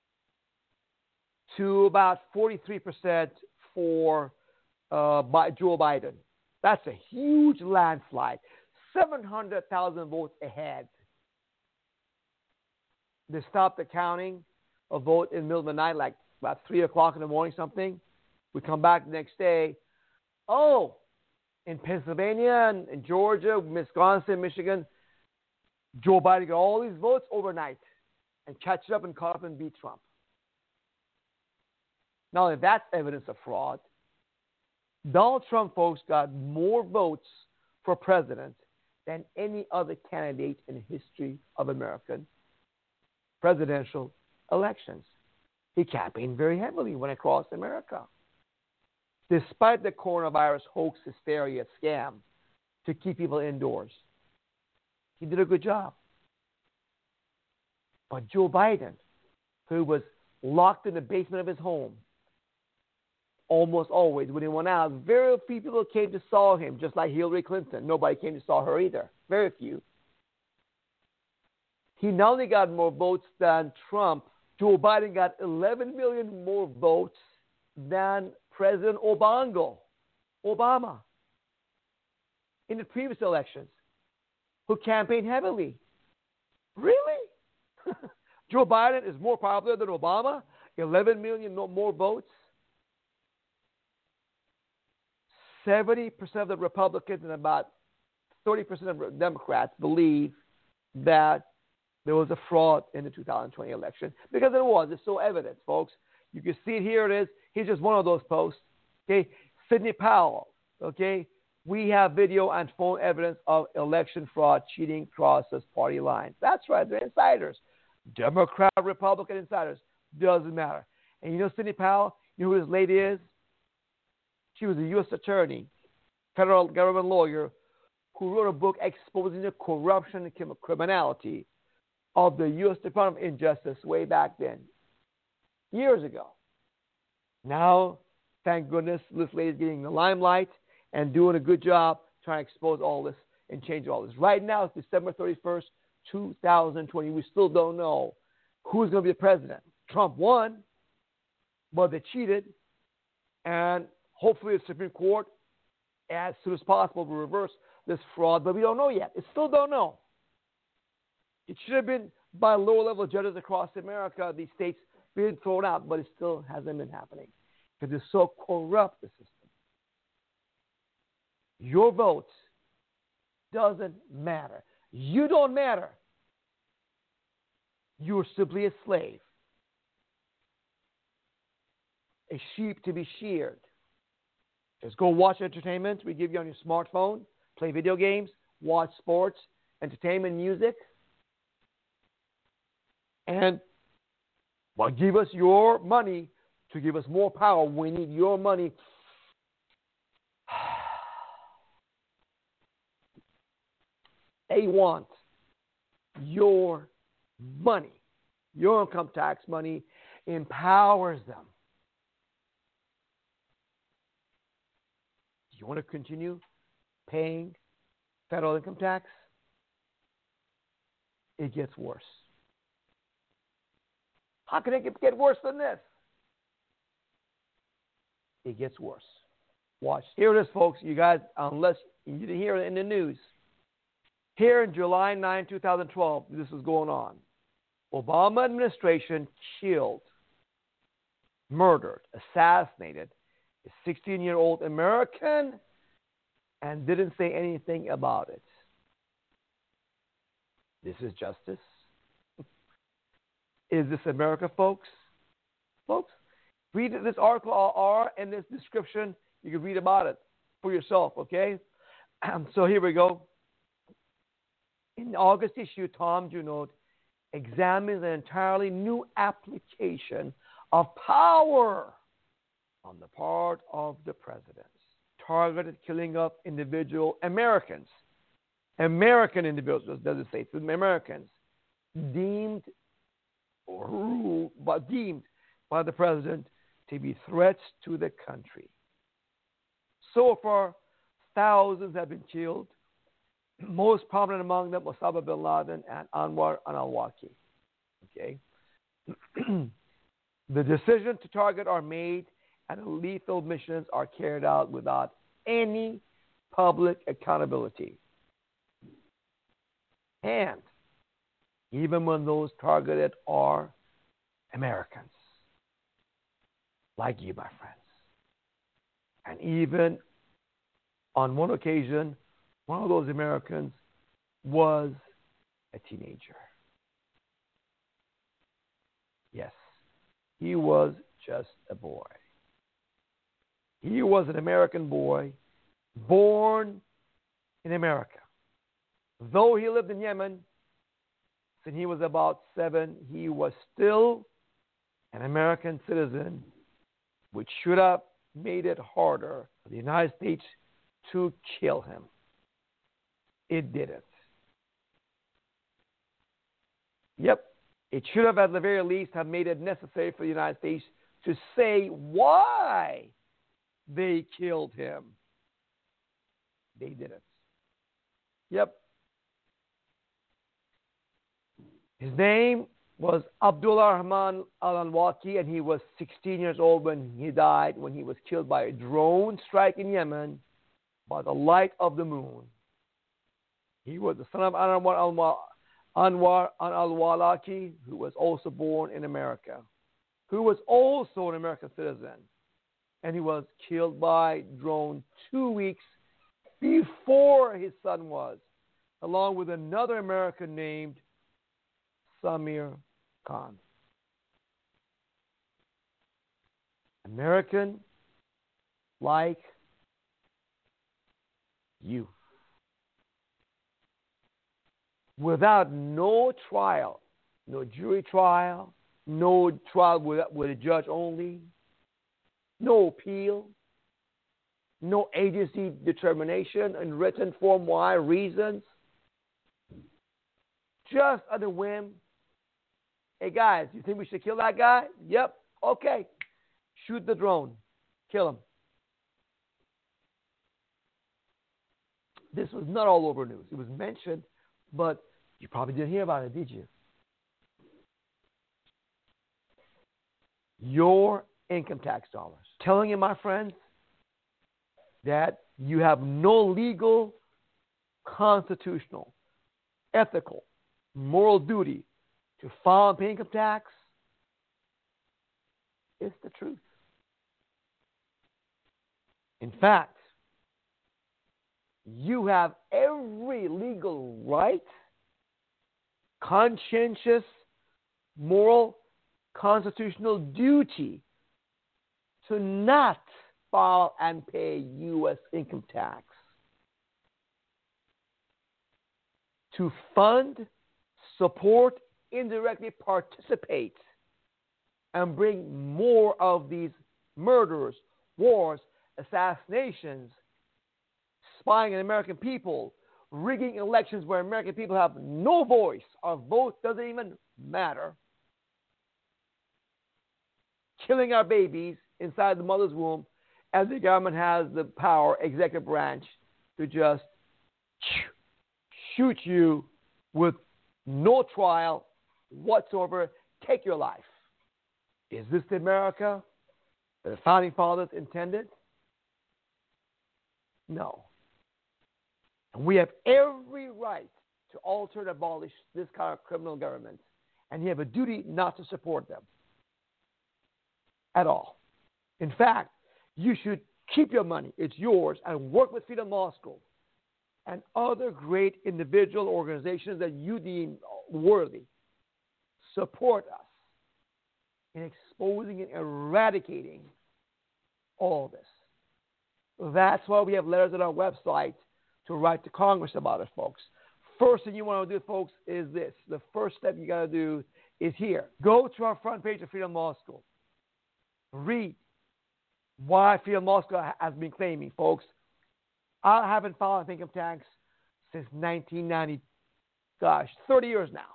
To about forty-three percent for uh, by Joe Biden. That's a huge landslide. seven hundred thousand votes ahead. They stopped the counting of vote in the middle of the night, like about three o'clock in the morning, something. We come back the next day. Oh, in Pennsylvania and in Georgia, Wisconsin, Michigan, Joe Biden got all these votes overnight and catch up and caught up and beat Trump. Not only that's evidence of fraud, Donald Trump, folks, got more votes for president than any other candidate in the history of American presidential elections. He campaigned very heavily when across America. Despite the coronavirus hoax, hysteria, scam to keep people indoors, he did a good job. But Joe Biden, who was locked in the basement of his home, almost always when he went out, very few people came to saw him, just like Hillary Clinton. Nobody came to saw her either. Very few. He not only got more votes than Trump, Joe Biden got eleven million more votes than President Obama, Obama in the previous elections, who campaigned heavily. Really? Joe Biden is more popular than Obama? eleven million more votes? seventy percent of the Republicans and about thirty percent of the Democrats believe that there was a fraud in the two thousand twenty election, because it was. It's so evident, folks. You can see it here. It is. Here's just one of those posts. Okay, Sidney Powell. Okay, we have video and phone evidence of election fraud, cheating, crosses party lines. That's right. They're insiders. Democrat, Republican insiders. Doesn't matter. And you know Sidney Powell? You know who this lady is? She was a U S attorney, federal government lawyer, who wrote a book exposing the corruption and criminality of the U S Department of Injustice way back then, years ago. Now, thank goodness, this lady's getting the limelight and doing a good job trying to expose all this and change all this. Right now, it's December thirty-first, two thousand twenty, we still don't know who's going to be the president. Trump won, but they cheated, and hopefully the Supreme Court, as soon as possible, will reverse this fraud, but we don't know yet. We still don't know. It should have been by lower-level judges across America, these states being thrown out, but it still hasn't been happening because it's so corrupt, the system. Your vote doesn't matter. You don't matter. You're simply a slave, a sheep to be sheared. Just go watch entertainment we give you on your smartphone, play video games, watch sports, entertainment, music, and well, give us your money to give us more power. We need your money. They want your money. Your income tax money empowers them. Do you want to continue paying federal income tax? It gets worse. How can it get worse than this? It gets worse. Watch. Here it is, folks. You guys, unless you didn't hear it in the news. Here in July ninth, twenty twelve, this is going on. Obama administration killed, murdered, assassinated a sixteen-year-old American and didn't say anything about it. This is justice. Is this America, folks? Folks, read this article or in this description. You can read about it for yourself, okay? So here we go. In the August issue, Tom Junod examines an entirely new application of power on the part of the president, targeted killing of individual Americans, American individuals, doesn't say it's Americans, deemed or ruled, but deemed by the president to be threats to the country. So far, thousands have been killed. Most prominent among them, Osama bin Laden and Anwar al-Awlaki. Okay, the decisions to target are made, and lethal missions are carried out without any public accountability. And even when those targeted are Americans, like you, my friends. And even on one occasion, one of those Americans was a teenager. Yes, he was just a boy. He was an American boy born in America. Though he lived in Yemen since he was about seven, he was still an American citizen, which should have made it harder for the United States to kill him. It didn't. Yep. It should have, at the very least, have made it necessary for the United States to say why they killed him. They didn't. Yep. His name was Abdullah Rahman al-Awlaki, and he was sixteen years old when he died, when he was killed by a drone strike in Yemen by the light of the moon. He was the son of Anwar al- al-Awlaki, who was also born in America, who was also an American citizen, and he was killed by drone two weeks before his son was, along with another American named Samir Khan. American like you. Without no trial, no jury trial, no trial with, with a judge only, no appeal, no agency determination in written form, why, reasons, just on a whim. Hey guys, you think we should kill that guy? Yep. Okay. Shoot the drone. Kill him. This was not all over news. It was mentioned, but You probably didn't hear about it, did you? Your income tax dollars. Telling you, my friends, that you have no legal, constitutional, ethical, moral duty to file and pay income tax. It's the truth. In fact, you have every legal right, conscientious, moral, constitutional duty to not file and pay U S income tax. To fund, support, indirectly participate, and bring more of these murders, wars, assassinations, spying on American people, rigging elections where American people have no voice. Our vote doesn't even matter. Killing our babies inside the mother's womb, as the government has the power, executive branch, to just shoot you with no trial whatsoever, take your life. Is this the America that the Founding Fathers intended? No. And we have every right to alter and abolish this kind of criminal government, and you have a duty not to support them at all. In fact, you should keep your money. It's yours, and work with Freedom Law School and other great individual organizations that you deem worthy. Support us in exposing and eradicating all this. That's why we have letters on our website to write to Congress about it, folks. First thing you want to do, folks, is this. The first step you got to do is here. Go to our front page of Freedom Law School. Read why Freedom Law School has been claiming, folks. I haven't filed an income tax since nineteen ninety, gosh, thirty years now.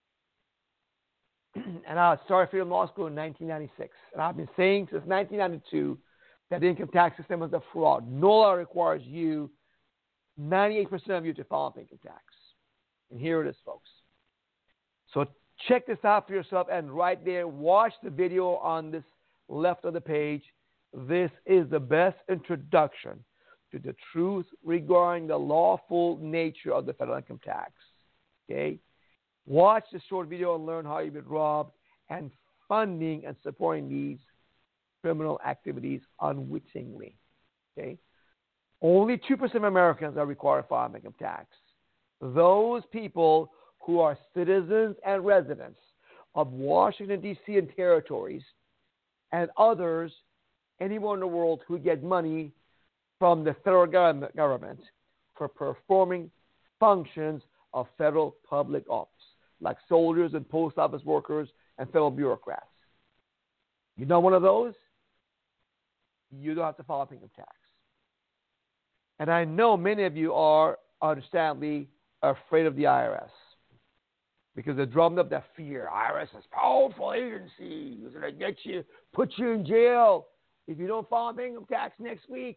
And I started Freedom Law School in nineteen ninety-six. And I've been saying since nineteen ninety-two that the income tax system is a fraud. No law requires you, ninety-eight percent of you, to file an income tax. And here it is, folks. So check this out for yourself, and right there, watch the video on this left of the page. This is the best introduction to the truth regarding the lawful nature of the federal income tax. Okay? Watch this short video and learn how you've been robbed and funding and supporting these criminal activities unwittingly. Okay? Only two percent of Americans are required to file an income tax. Those people who are citizens and residents of Washington, D C and territories, and others, anyone in the world who get money from the federal government for performing functions of federal public office, like soldiers and post office workers and federal bureaucrats. You're not one of those, you don't have to file an income tax. And I know many of you are, understandably, afraid of the I R S because they drummed up that fear. I R S is a powerful agency. It's going to get you, put you in jail if you don't file an income tax next week.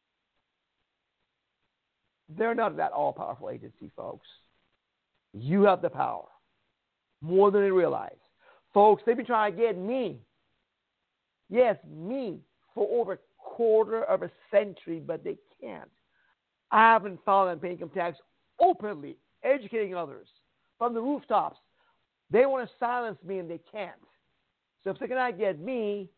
They're not that all-powerful agency, folks. You have the power, more than they realize. Folks, they've been trying to get me, yes, me, for over a quarter of a century, but they can't. I haven't filed an income tax openly, educating others from the rooftops. They want to silence me, and they can't. So if they cannot get me,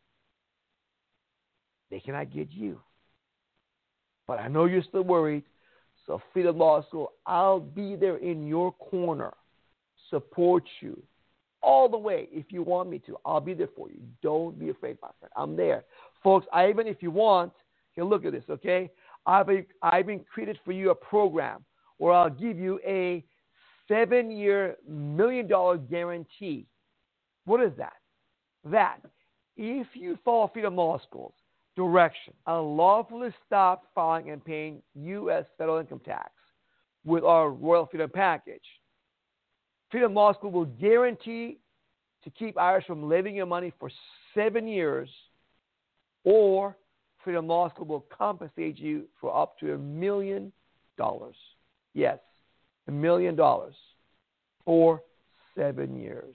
they cannot get you. But I know you're still worried. So Freedom Law School, I'll be there in your corner, support you all the way if you want me to. I'll be there for you. Don't be afraid, my friend. I'm there. Folks, I even, if you want, you can look at this, okay? I've, I've been created for you a program where I'll give you a seven-year, million-dollar guarantee. What is that? That if you follow Freedom Law School's direction, unlawfully stop filing and paying U S federal income tax with our Royal Freedom Package, Freedom Law School will guarantee to keep Irish from levying your money for seven years, or Freedom Law School will compensate you for up to a million dollars. Yes, a million dollars. for seven years.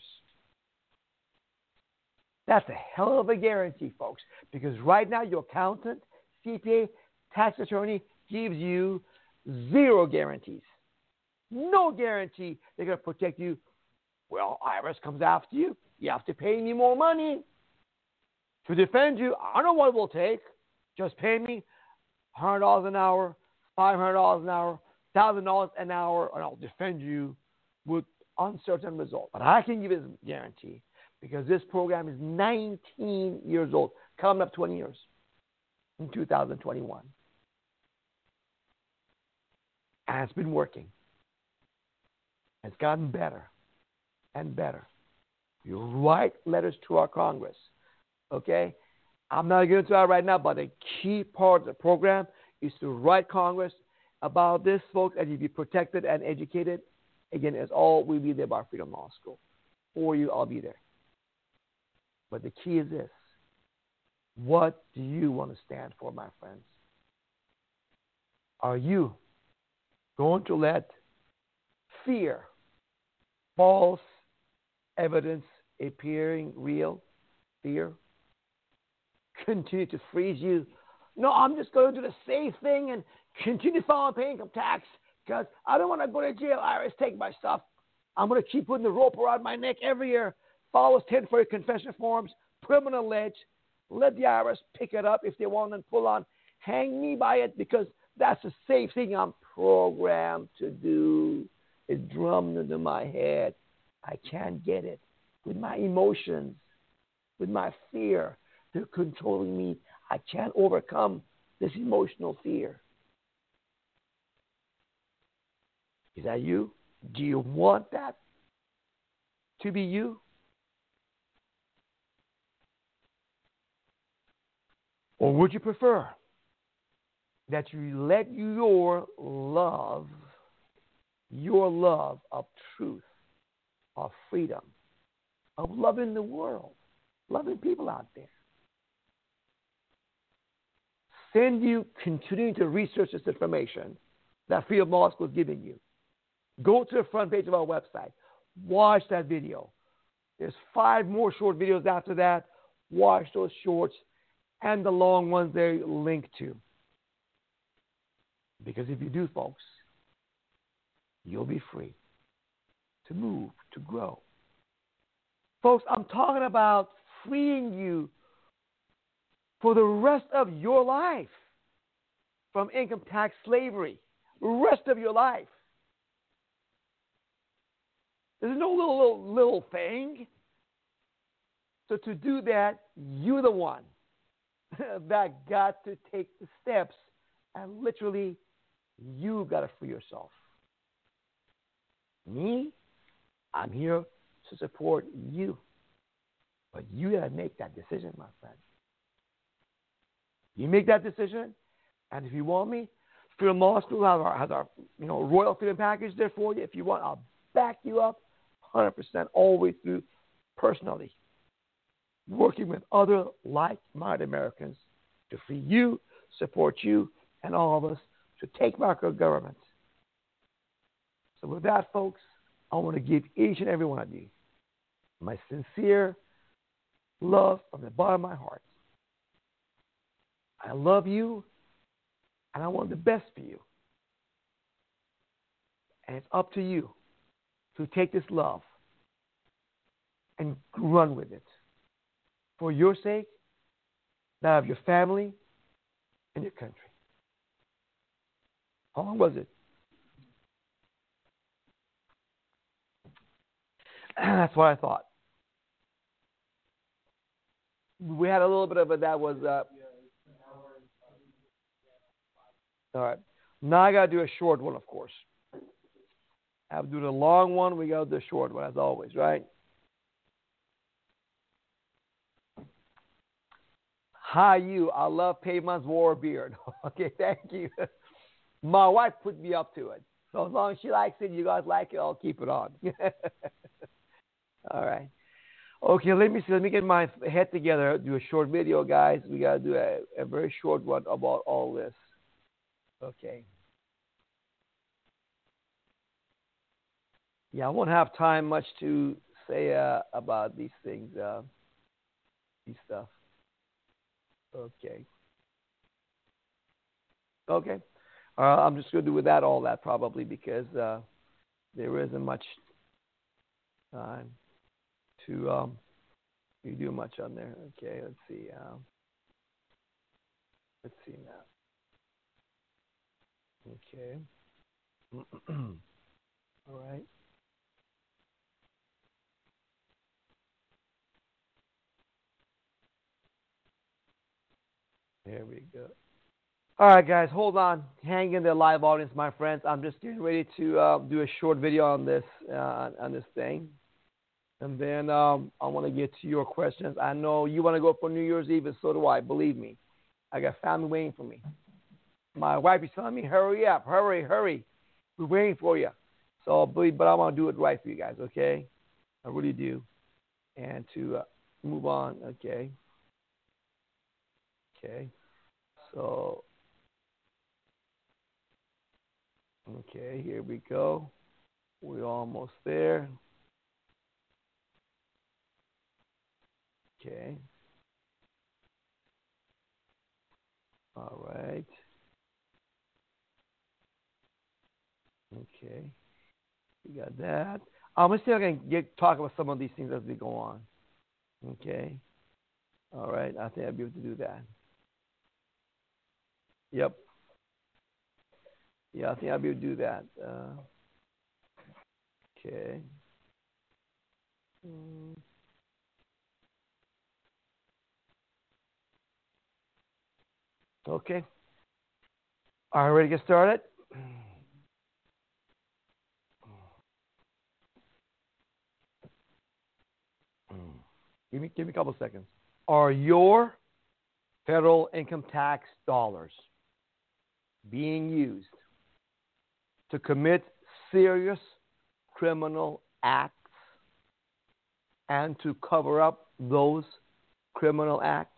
That's a hell of a guarantee, folks, because right now your accountant, C P A, tax attorney gives you zero guarantees. No guarantee they're going to protect you. Well, I R S comes after you. You have to pay me more money to defend you. I don't know what it will take. Just pay me one hundred dollars an hour, five hundred dollars an hour, one thousand dollars an hour, and I'll defend you with uncertain results. But I can give you a guarantee because this program is nineteen years old, coming up twenty years in two thousand twenty-one. And it's been working. It's gotten better and better. You write letters to our Congress, okay? I'm not going into that right now, but a key part of the program is to write Congress about this, folks, and you be protected and educated. Again, it's all we'll be there by Freedom Law School. For you, I'll be there. But the key is this. What do you want to stand for, my friends? Are you going to let fear, false evidence appearing real, fear, continue to freeze you? No, I'm just going to do the safe thing and continue filing paying income tax because I don't want to go to jail. I R S take my stuff. I'm going to keep putting the rope around my neck every year. Follow ten forty confession forms, put them on a ledge, let the I R S pick it up if they want and pull on. Hang me by it because that's the safe thing I'm programmed to do. It's drummed into my head. I can't get it. With my emotions, with my fear, they're controlling me. I can't overcome this emotional fear. Is that you? Do you want that to be you? Or would you prefer that you let your love, your love of truth, of freedom, of loving the world, loving people out there, send you continuing to research this information that Freedom Law School is giving you? Go to the front page of our website. Watch that video. There's five more short videos after that. Watch those shorts and the long ones they link to. Because if you do, folks, you'll be free to move, to grow. Folks, I'm talking about freeing you for the rest of your life from income tax slavery. The rest of your life. There's no little, little, little thing. So to do that, you're the one that got to take the steps, and literally, you've got to free yourself. Me, I'm here to support you. But you got to make that decision, my friend. You make that decision, and if you want me, Freedom Law School has our, has our you know, Royal Freedom Package there for you. If you want, I'll back you up one hundred percent all the way through personally. Working with other like-minded Americans to free you, support you, and all of us to take back our government. So with that, folks, I want to give each and every one of you my sincere love from the bottom of my heart. I love you, and I want the best for you. And it's up to you to take this love and run with it. For your sake, that of your family, and your country. How long was it? That's what I thought. We had a little bit of it that was... Uh, all right. Now I got to do a short one, of course. I have to do the long one. We got to do the short one, as always, right? Hi, you. I love Payman's War Beard. Okay, thank you. My wife put me up to it. So as long as she likes it, you guys like it, I'll keep it on. All right. Okay, let me see. Let me get my head together. Do a short video, guys. We got to do a, a very short one about all this. Okay. yeah, I won't have time much to say uh, about these things, uh, these stuff. Okay. Okay. Uh, I'm just going to do with that all that probably because uh, there isn't much time to um, you do much on there. Okay, let's see. Um, let's see now. Okay. All right. There we go. All right, guys, hold on. Hang in there, live audience, my friends. I'm just getting ready to uh, do a short video on this uh, on this thing, and then um, I want to get to your questions. I know you want to go for New Year's Eve, and so do I. Believe me, I got family waiting for me. My wife is telling me, "Hurry up, hurry, hurry. We're waiting for you." So, but I want to do it right for you guys, okay? I really do. And to uh, move on, okay. Okay, so, okay, here we go. We're almost there. Okay. All right. Okay. We got that. I'm going to see if I can get talk about some of these things as we go on. Okay. All right. I think I'll be able to do that. Yep. Yeah, I think I'll be able to do that. Uh, okay. Mm. Okay. All right, ready to get started? Give me, give me a couple seconds. Are your federal income tax dollars being used to commit serious criminal acts and to cover up those criminal acts?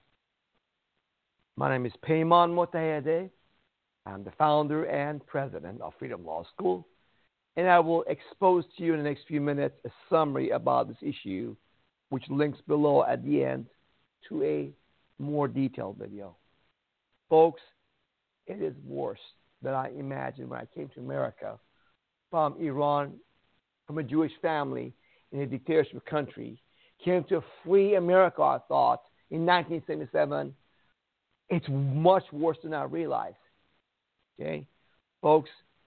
My name is Payman Motahede. I'm the founder and president of Freedom Law School, and I will expose to you in the next few minutes a summary about this issue, which links below at the end to a more detailed video. Folks, it is worse than I imagined when I came to America from Iran, from a Jewish family in a dictatorship country, came to a free America, I thought, in nineteen seventy-seven. It's much worse than I realized. Okay? Folks,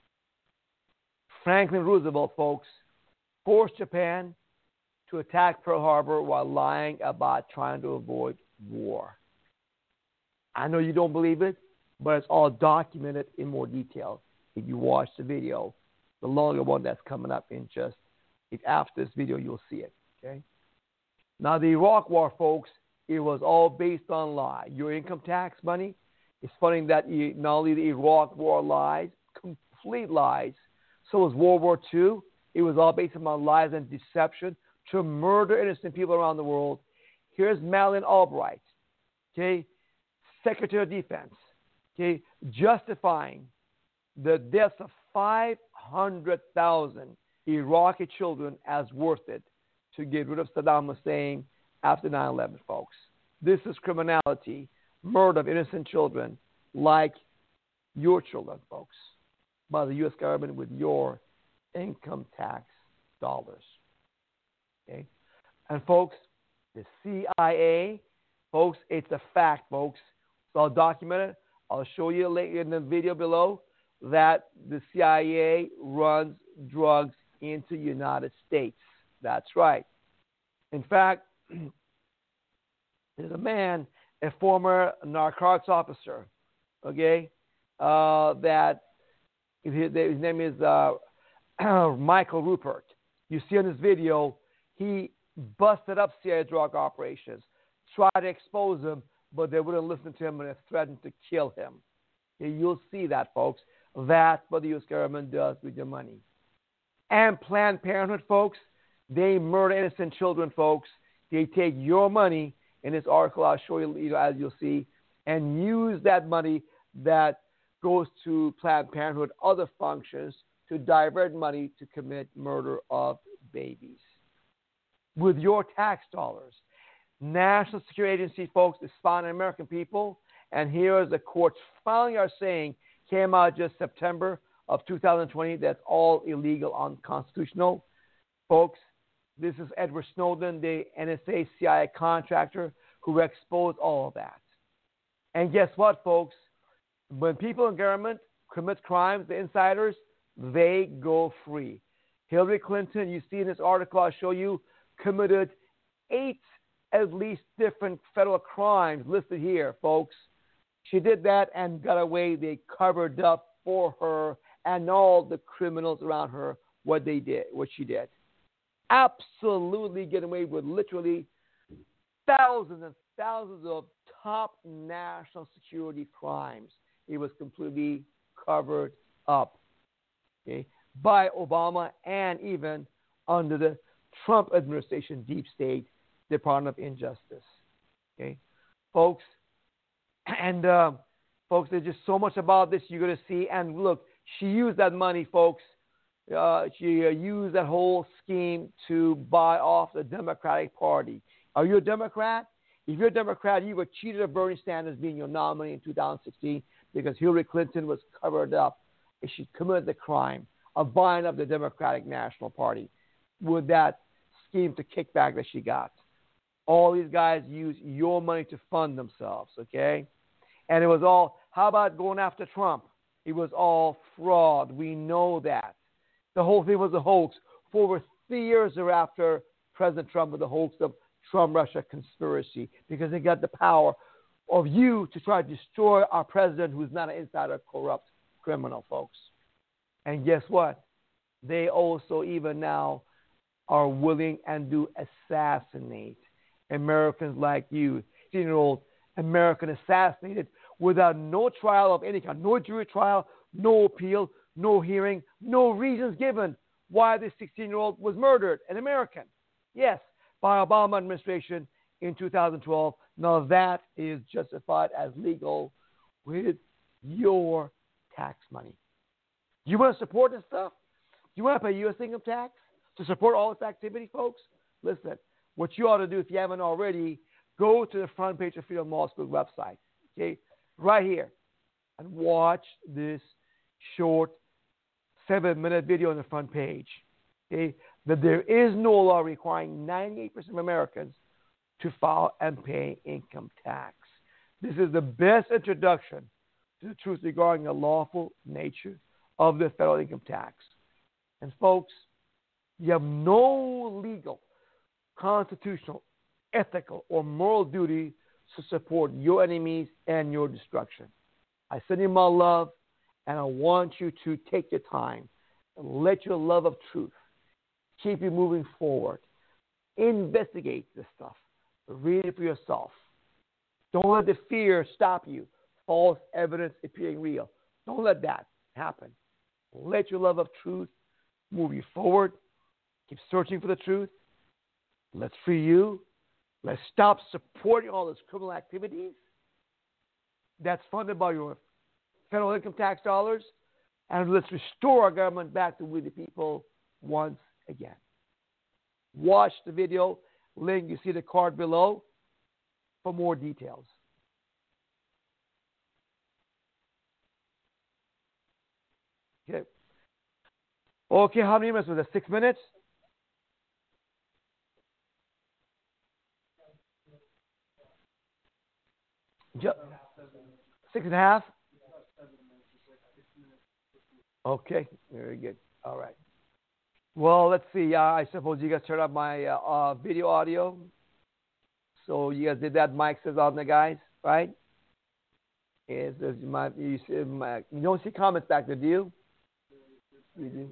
Franklin Roosevelt, folks, forced Japan to attack Pearl Harbor while lying about trying to avoid war. I know you don't believe it, but it's all documented in more detail if you watch the video, the longer one that's coming up in just, if after this video, you'll see it, okay? Now, the Iraq War, folks, it was all based on lie. Your income tax money, it's funny that you, not only the Iraq War lies, complete lies, so was World War Two. It was all based on lies and deception to murder innocent people around the world. Here's Madeleine Albright, okay, Secretary of Defense, okay, justifying the deaths of five hundred thousand Iraqi children as worth it to get rid of Saddam Hussein after nine eleven, folks. This is criminality, murder of innocent children like your children, folks, by the U S government with your income tax dollars. Okay? And, folks, the C I A, folks, it's a fact, folks. So I'll document it. I'll show you later in the video below that the C I A runs drugs into the United States. That's right. In fact, there's a man, a former narcotics officer, okay, uh, that his, his name is uh, Michael Rupert. You see in this video, he busted up C I A drug operations, tried to expose them, but they wouldn't listen to him and they threatened to kill him. Okay, you'll see that, folks. That's what the U S government does with your money. And Planned Parenthood, folks, they murder innocent children, folks. They take your money, in this article I'll show you, you know, as you'll see, and use that money that goes to Planned Parenthood, other functions, to divert money to commit murder of babies with your tax dollars. National Security Agency, folks, is spying on American people, and here is the courts finally are saying, came out just September of two thousand twenty, that's all illegal, unconstitutional. Folks, this is Edward Snowden, the N S A C I A contractor who exposed all of that. And guess what, folks? When people in government commit crimes, the insiders, they go free. Hillary Clinton, you see in this article I'll show you, committed eight at least different federal crimes listed here, folks. She did that and got away. They covered up for her and all the criminals around her what they did, what she did. Absolutely getting away with literally thousands and thousands of top national security crimes. It was completely covered up, okay, by Obama and even under the Trump administration deep state Department of Injustice. Okay, folks, and uh, folks, there's just so much about this you're going to see. And look, she used that money, folks. Uh, she uh, used that whole scheme to buy off the Democratic Party. Are you a Democrat? If you're a Democrat, you were cheated of Bernie Sanders being your nominee in two thousand sixteen because Hillary Clinton was covered up. And she committed the crime of buying up the Democratic National Party with that scheme to kickback that she got. All these guys use your money to fund themselves, okay? And it was all, how about going after Trump? It was all fraud. We know that. The whole thing was a hoax. For over three years thereafter, President Trump with the hoax of Trump-Russia conspiracy because they got the power of you to try to destroy our president who's not an insider, corrupt criminal, folks. And guess what? They also even now are willing and do assassinate Americans like you, sixteen-year-old American assassinated without no trial of any kind, no jury trial, no appeal, no hearing, no reasons given why this sixteen-year-old was murdered, an American. Yes, by Obama administration in two thousand twelve. Now that is justified as legal with your tax money. You want to support this stuff? You want to pay U S income tax to support all this activity, folks? Listen, what you ought to do if you haven't already, go to the front page of Freedom Law School website, okay, right here, and watch this short seven-minute video on the front page, okay, that there is no law requiring ninety-eight percent of Americans to file and pay income tax. This is the best introduction to the truth regarding the lawful nature of the federal income tax. And folks, you have no legal, constitutional, ethical, or moral duty to support your enemies and your destruction. I send you my love, and I want you to take your time and let your love of truth keep you moving forward. Investigate this stuff. Read it for yourself. Don't let the fear stop you. False evidence appearing real. Don't let that happen. Let your love of truth move you forward. Keep searching for the truth. Let's free you. Let's stop supporting all those criminal activities that's funded by your federal income tax dollars. And let's restore our government back to we the people once again. Watch the video. Link, you see the card below for more details. Okay. Okay, how many minutes was it? Six minutes? Six and a half? Okay, very good. All right. Well, let's see. Uh, I suppose you guys turned up my uh, uh, video audio. So you guys did that. Mike says on the guys, right? Is there's my, you, see my, you don't see comments back there, do you? You do?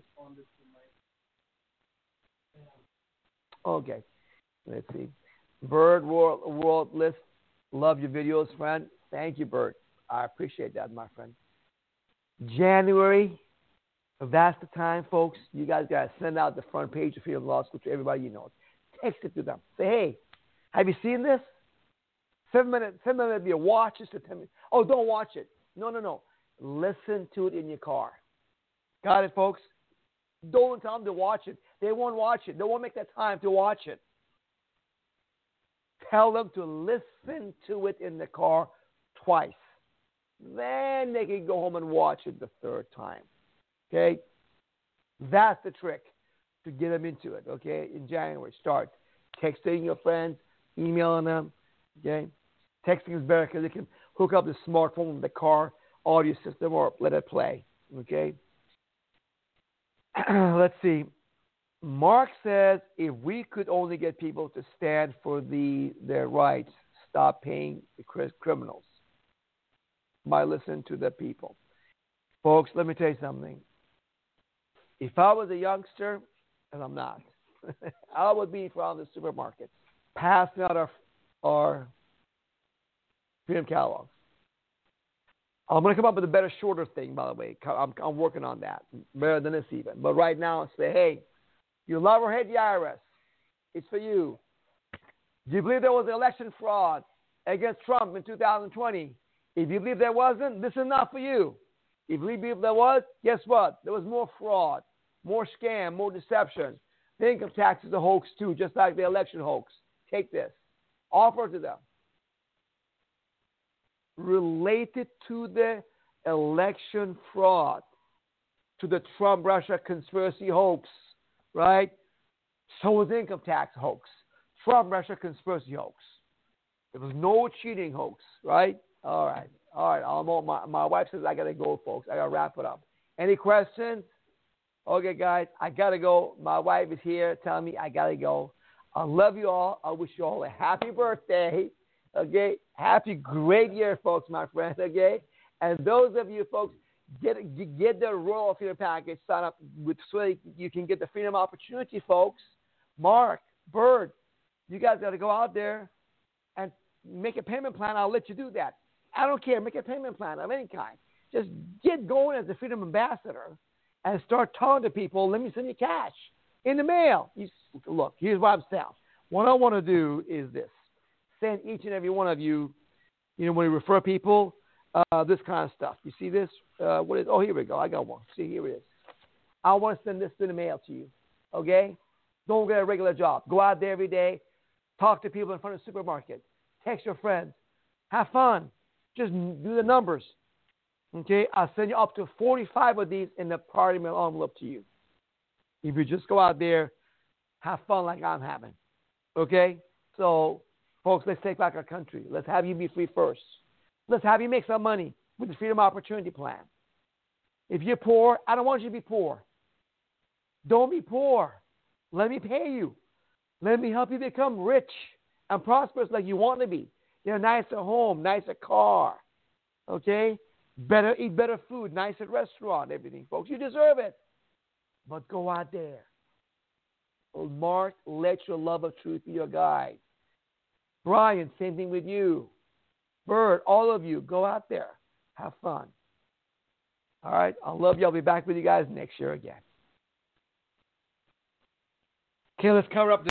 Okay. Let's see. Bird World, World List. Love your videos, friend. Thank you, Bird. I appreciate that, my friend. January. That's the time, folks. You guys got to send out the front page of Freedom Law School to everybody you know. Text it to them. Say, hey, have you seen this? Seven minutes, seven minutes video. Watch this for ten minutes. Oh, don't watch it. No, no, no. Listen to it in your car. Got it, folks? Don't tell them to watch it. They won't watch it. They won't make that time to watch it. Tell them to listen to it in the car twice. Then they can go home and watch it the third time. Okay? That's the trick to get them into it. Okay? In January, start texting your friends, emailing them. Okay? Texting is better because they can hook up the smartphone with the car audio system or let it play. Okay? Let's see. Mark says, if we could only get people to stand for the their rights, stop paying the criminals by listening to the people. Folks, let me tell you something. If I was a youngster, and I'm not, I would be in front of the supermarket, passing out our, our freedom catalogs. I'm going to come up with a better, shorter thing, by the way. I'm, I'm working on that, better than this even. But right now, say, hey, you love or hate the I R S. It's for you. Do you believe there was election fraud against Trump in two thousand twenty? If you believe there wasn't, this is not for you. If you believe there was, guess what? There was more fraud, more scam, more deception. The income tax is a hoax too, just like the election hoax. Take this. Offer to them. Related to the election fraud, to the Trump-Russia conspiracy hoax, right? So was the income tax hoax. Trump-Russia conspiracy hoax. There was no cheating hoax, right? All right. All right. I'm, my, my wife says I got to go, folks. I got to wrap it up. Any questions? Okay, guys, I got to go. My wife is here telling me I got to go. I love you all. I wish you all a happy birthday. Okay? Happy great year, folks, my friends. Okay? And those of you, folks, get get the Royal Freedom Package. Sign up with so you can get the Freedom Opportunity, folks. Mark, Bird, you guys got to go out there and make a payment plan. I'll let you do that. I don't care. Make a payment plan of any kind. Just get going as a Freedom Ambassador and start talking to people. Let me send you cash in the mail. You, look, here's what I'm saying. What I want to do is this. Send each and every one of you, you know, when you refer people, uh, this kind of stuff. You see this? Uh, what is? Oh, here we go. I got one. See, here it is. I want to send this in the mail to you. Okay? Don't get a regular job. Go out there every day. Talk to people in front of the supermarket. Text your friends. Have fun. Just do the numbers. Okay? I'll send you up to forty-five of these in the party mail envelope to you. If you just go out there, have fun like I'm having. Okay? So, folks, let's take back our country. Let's have you be free first. Let's have you make some money with the Freedom Opportunity Plan. If you're poor, I don't want you to be poor. Don't be poor. Let me pay you. Let me help you become rich and prosperous like you want to be. You know, nicer home, nicer car. Okay? Better, eat better food, nicer restaurant, everything. Folks, you deserve it. But go out there. Mark, let your love of truth be your guide. Brian, same thing with you. Bird, all of you, go out there. Have fun. All right? I love you. I'll be back with you guys next year again. Okay, let's cover up the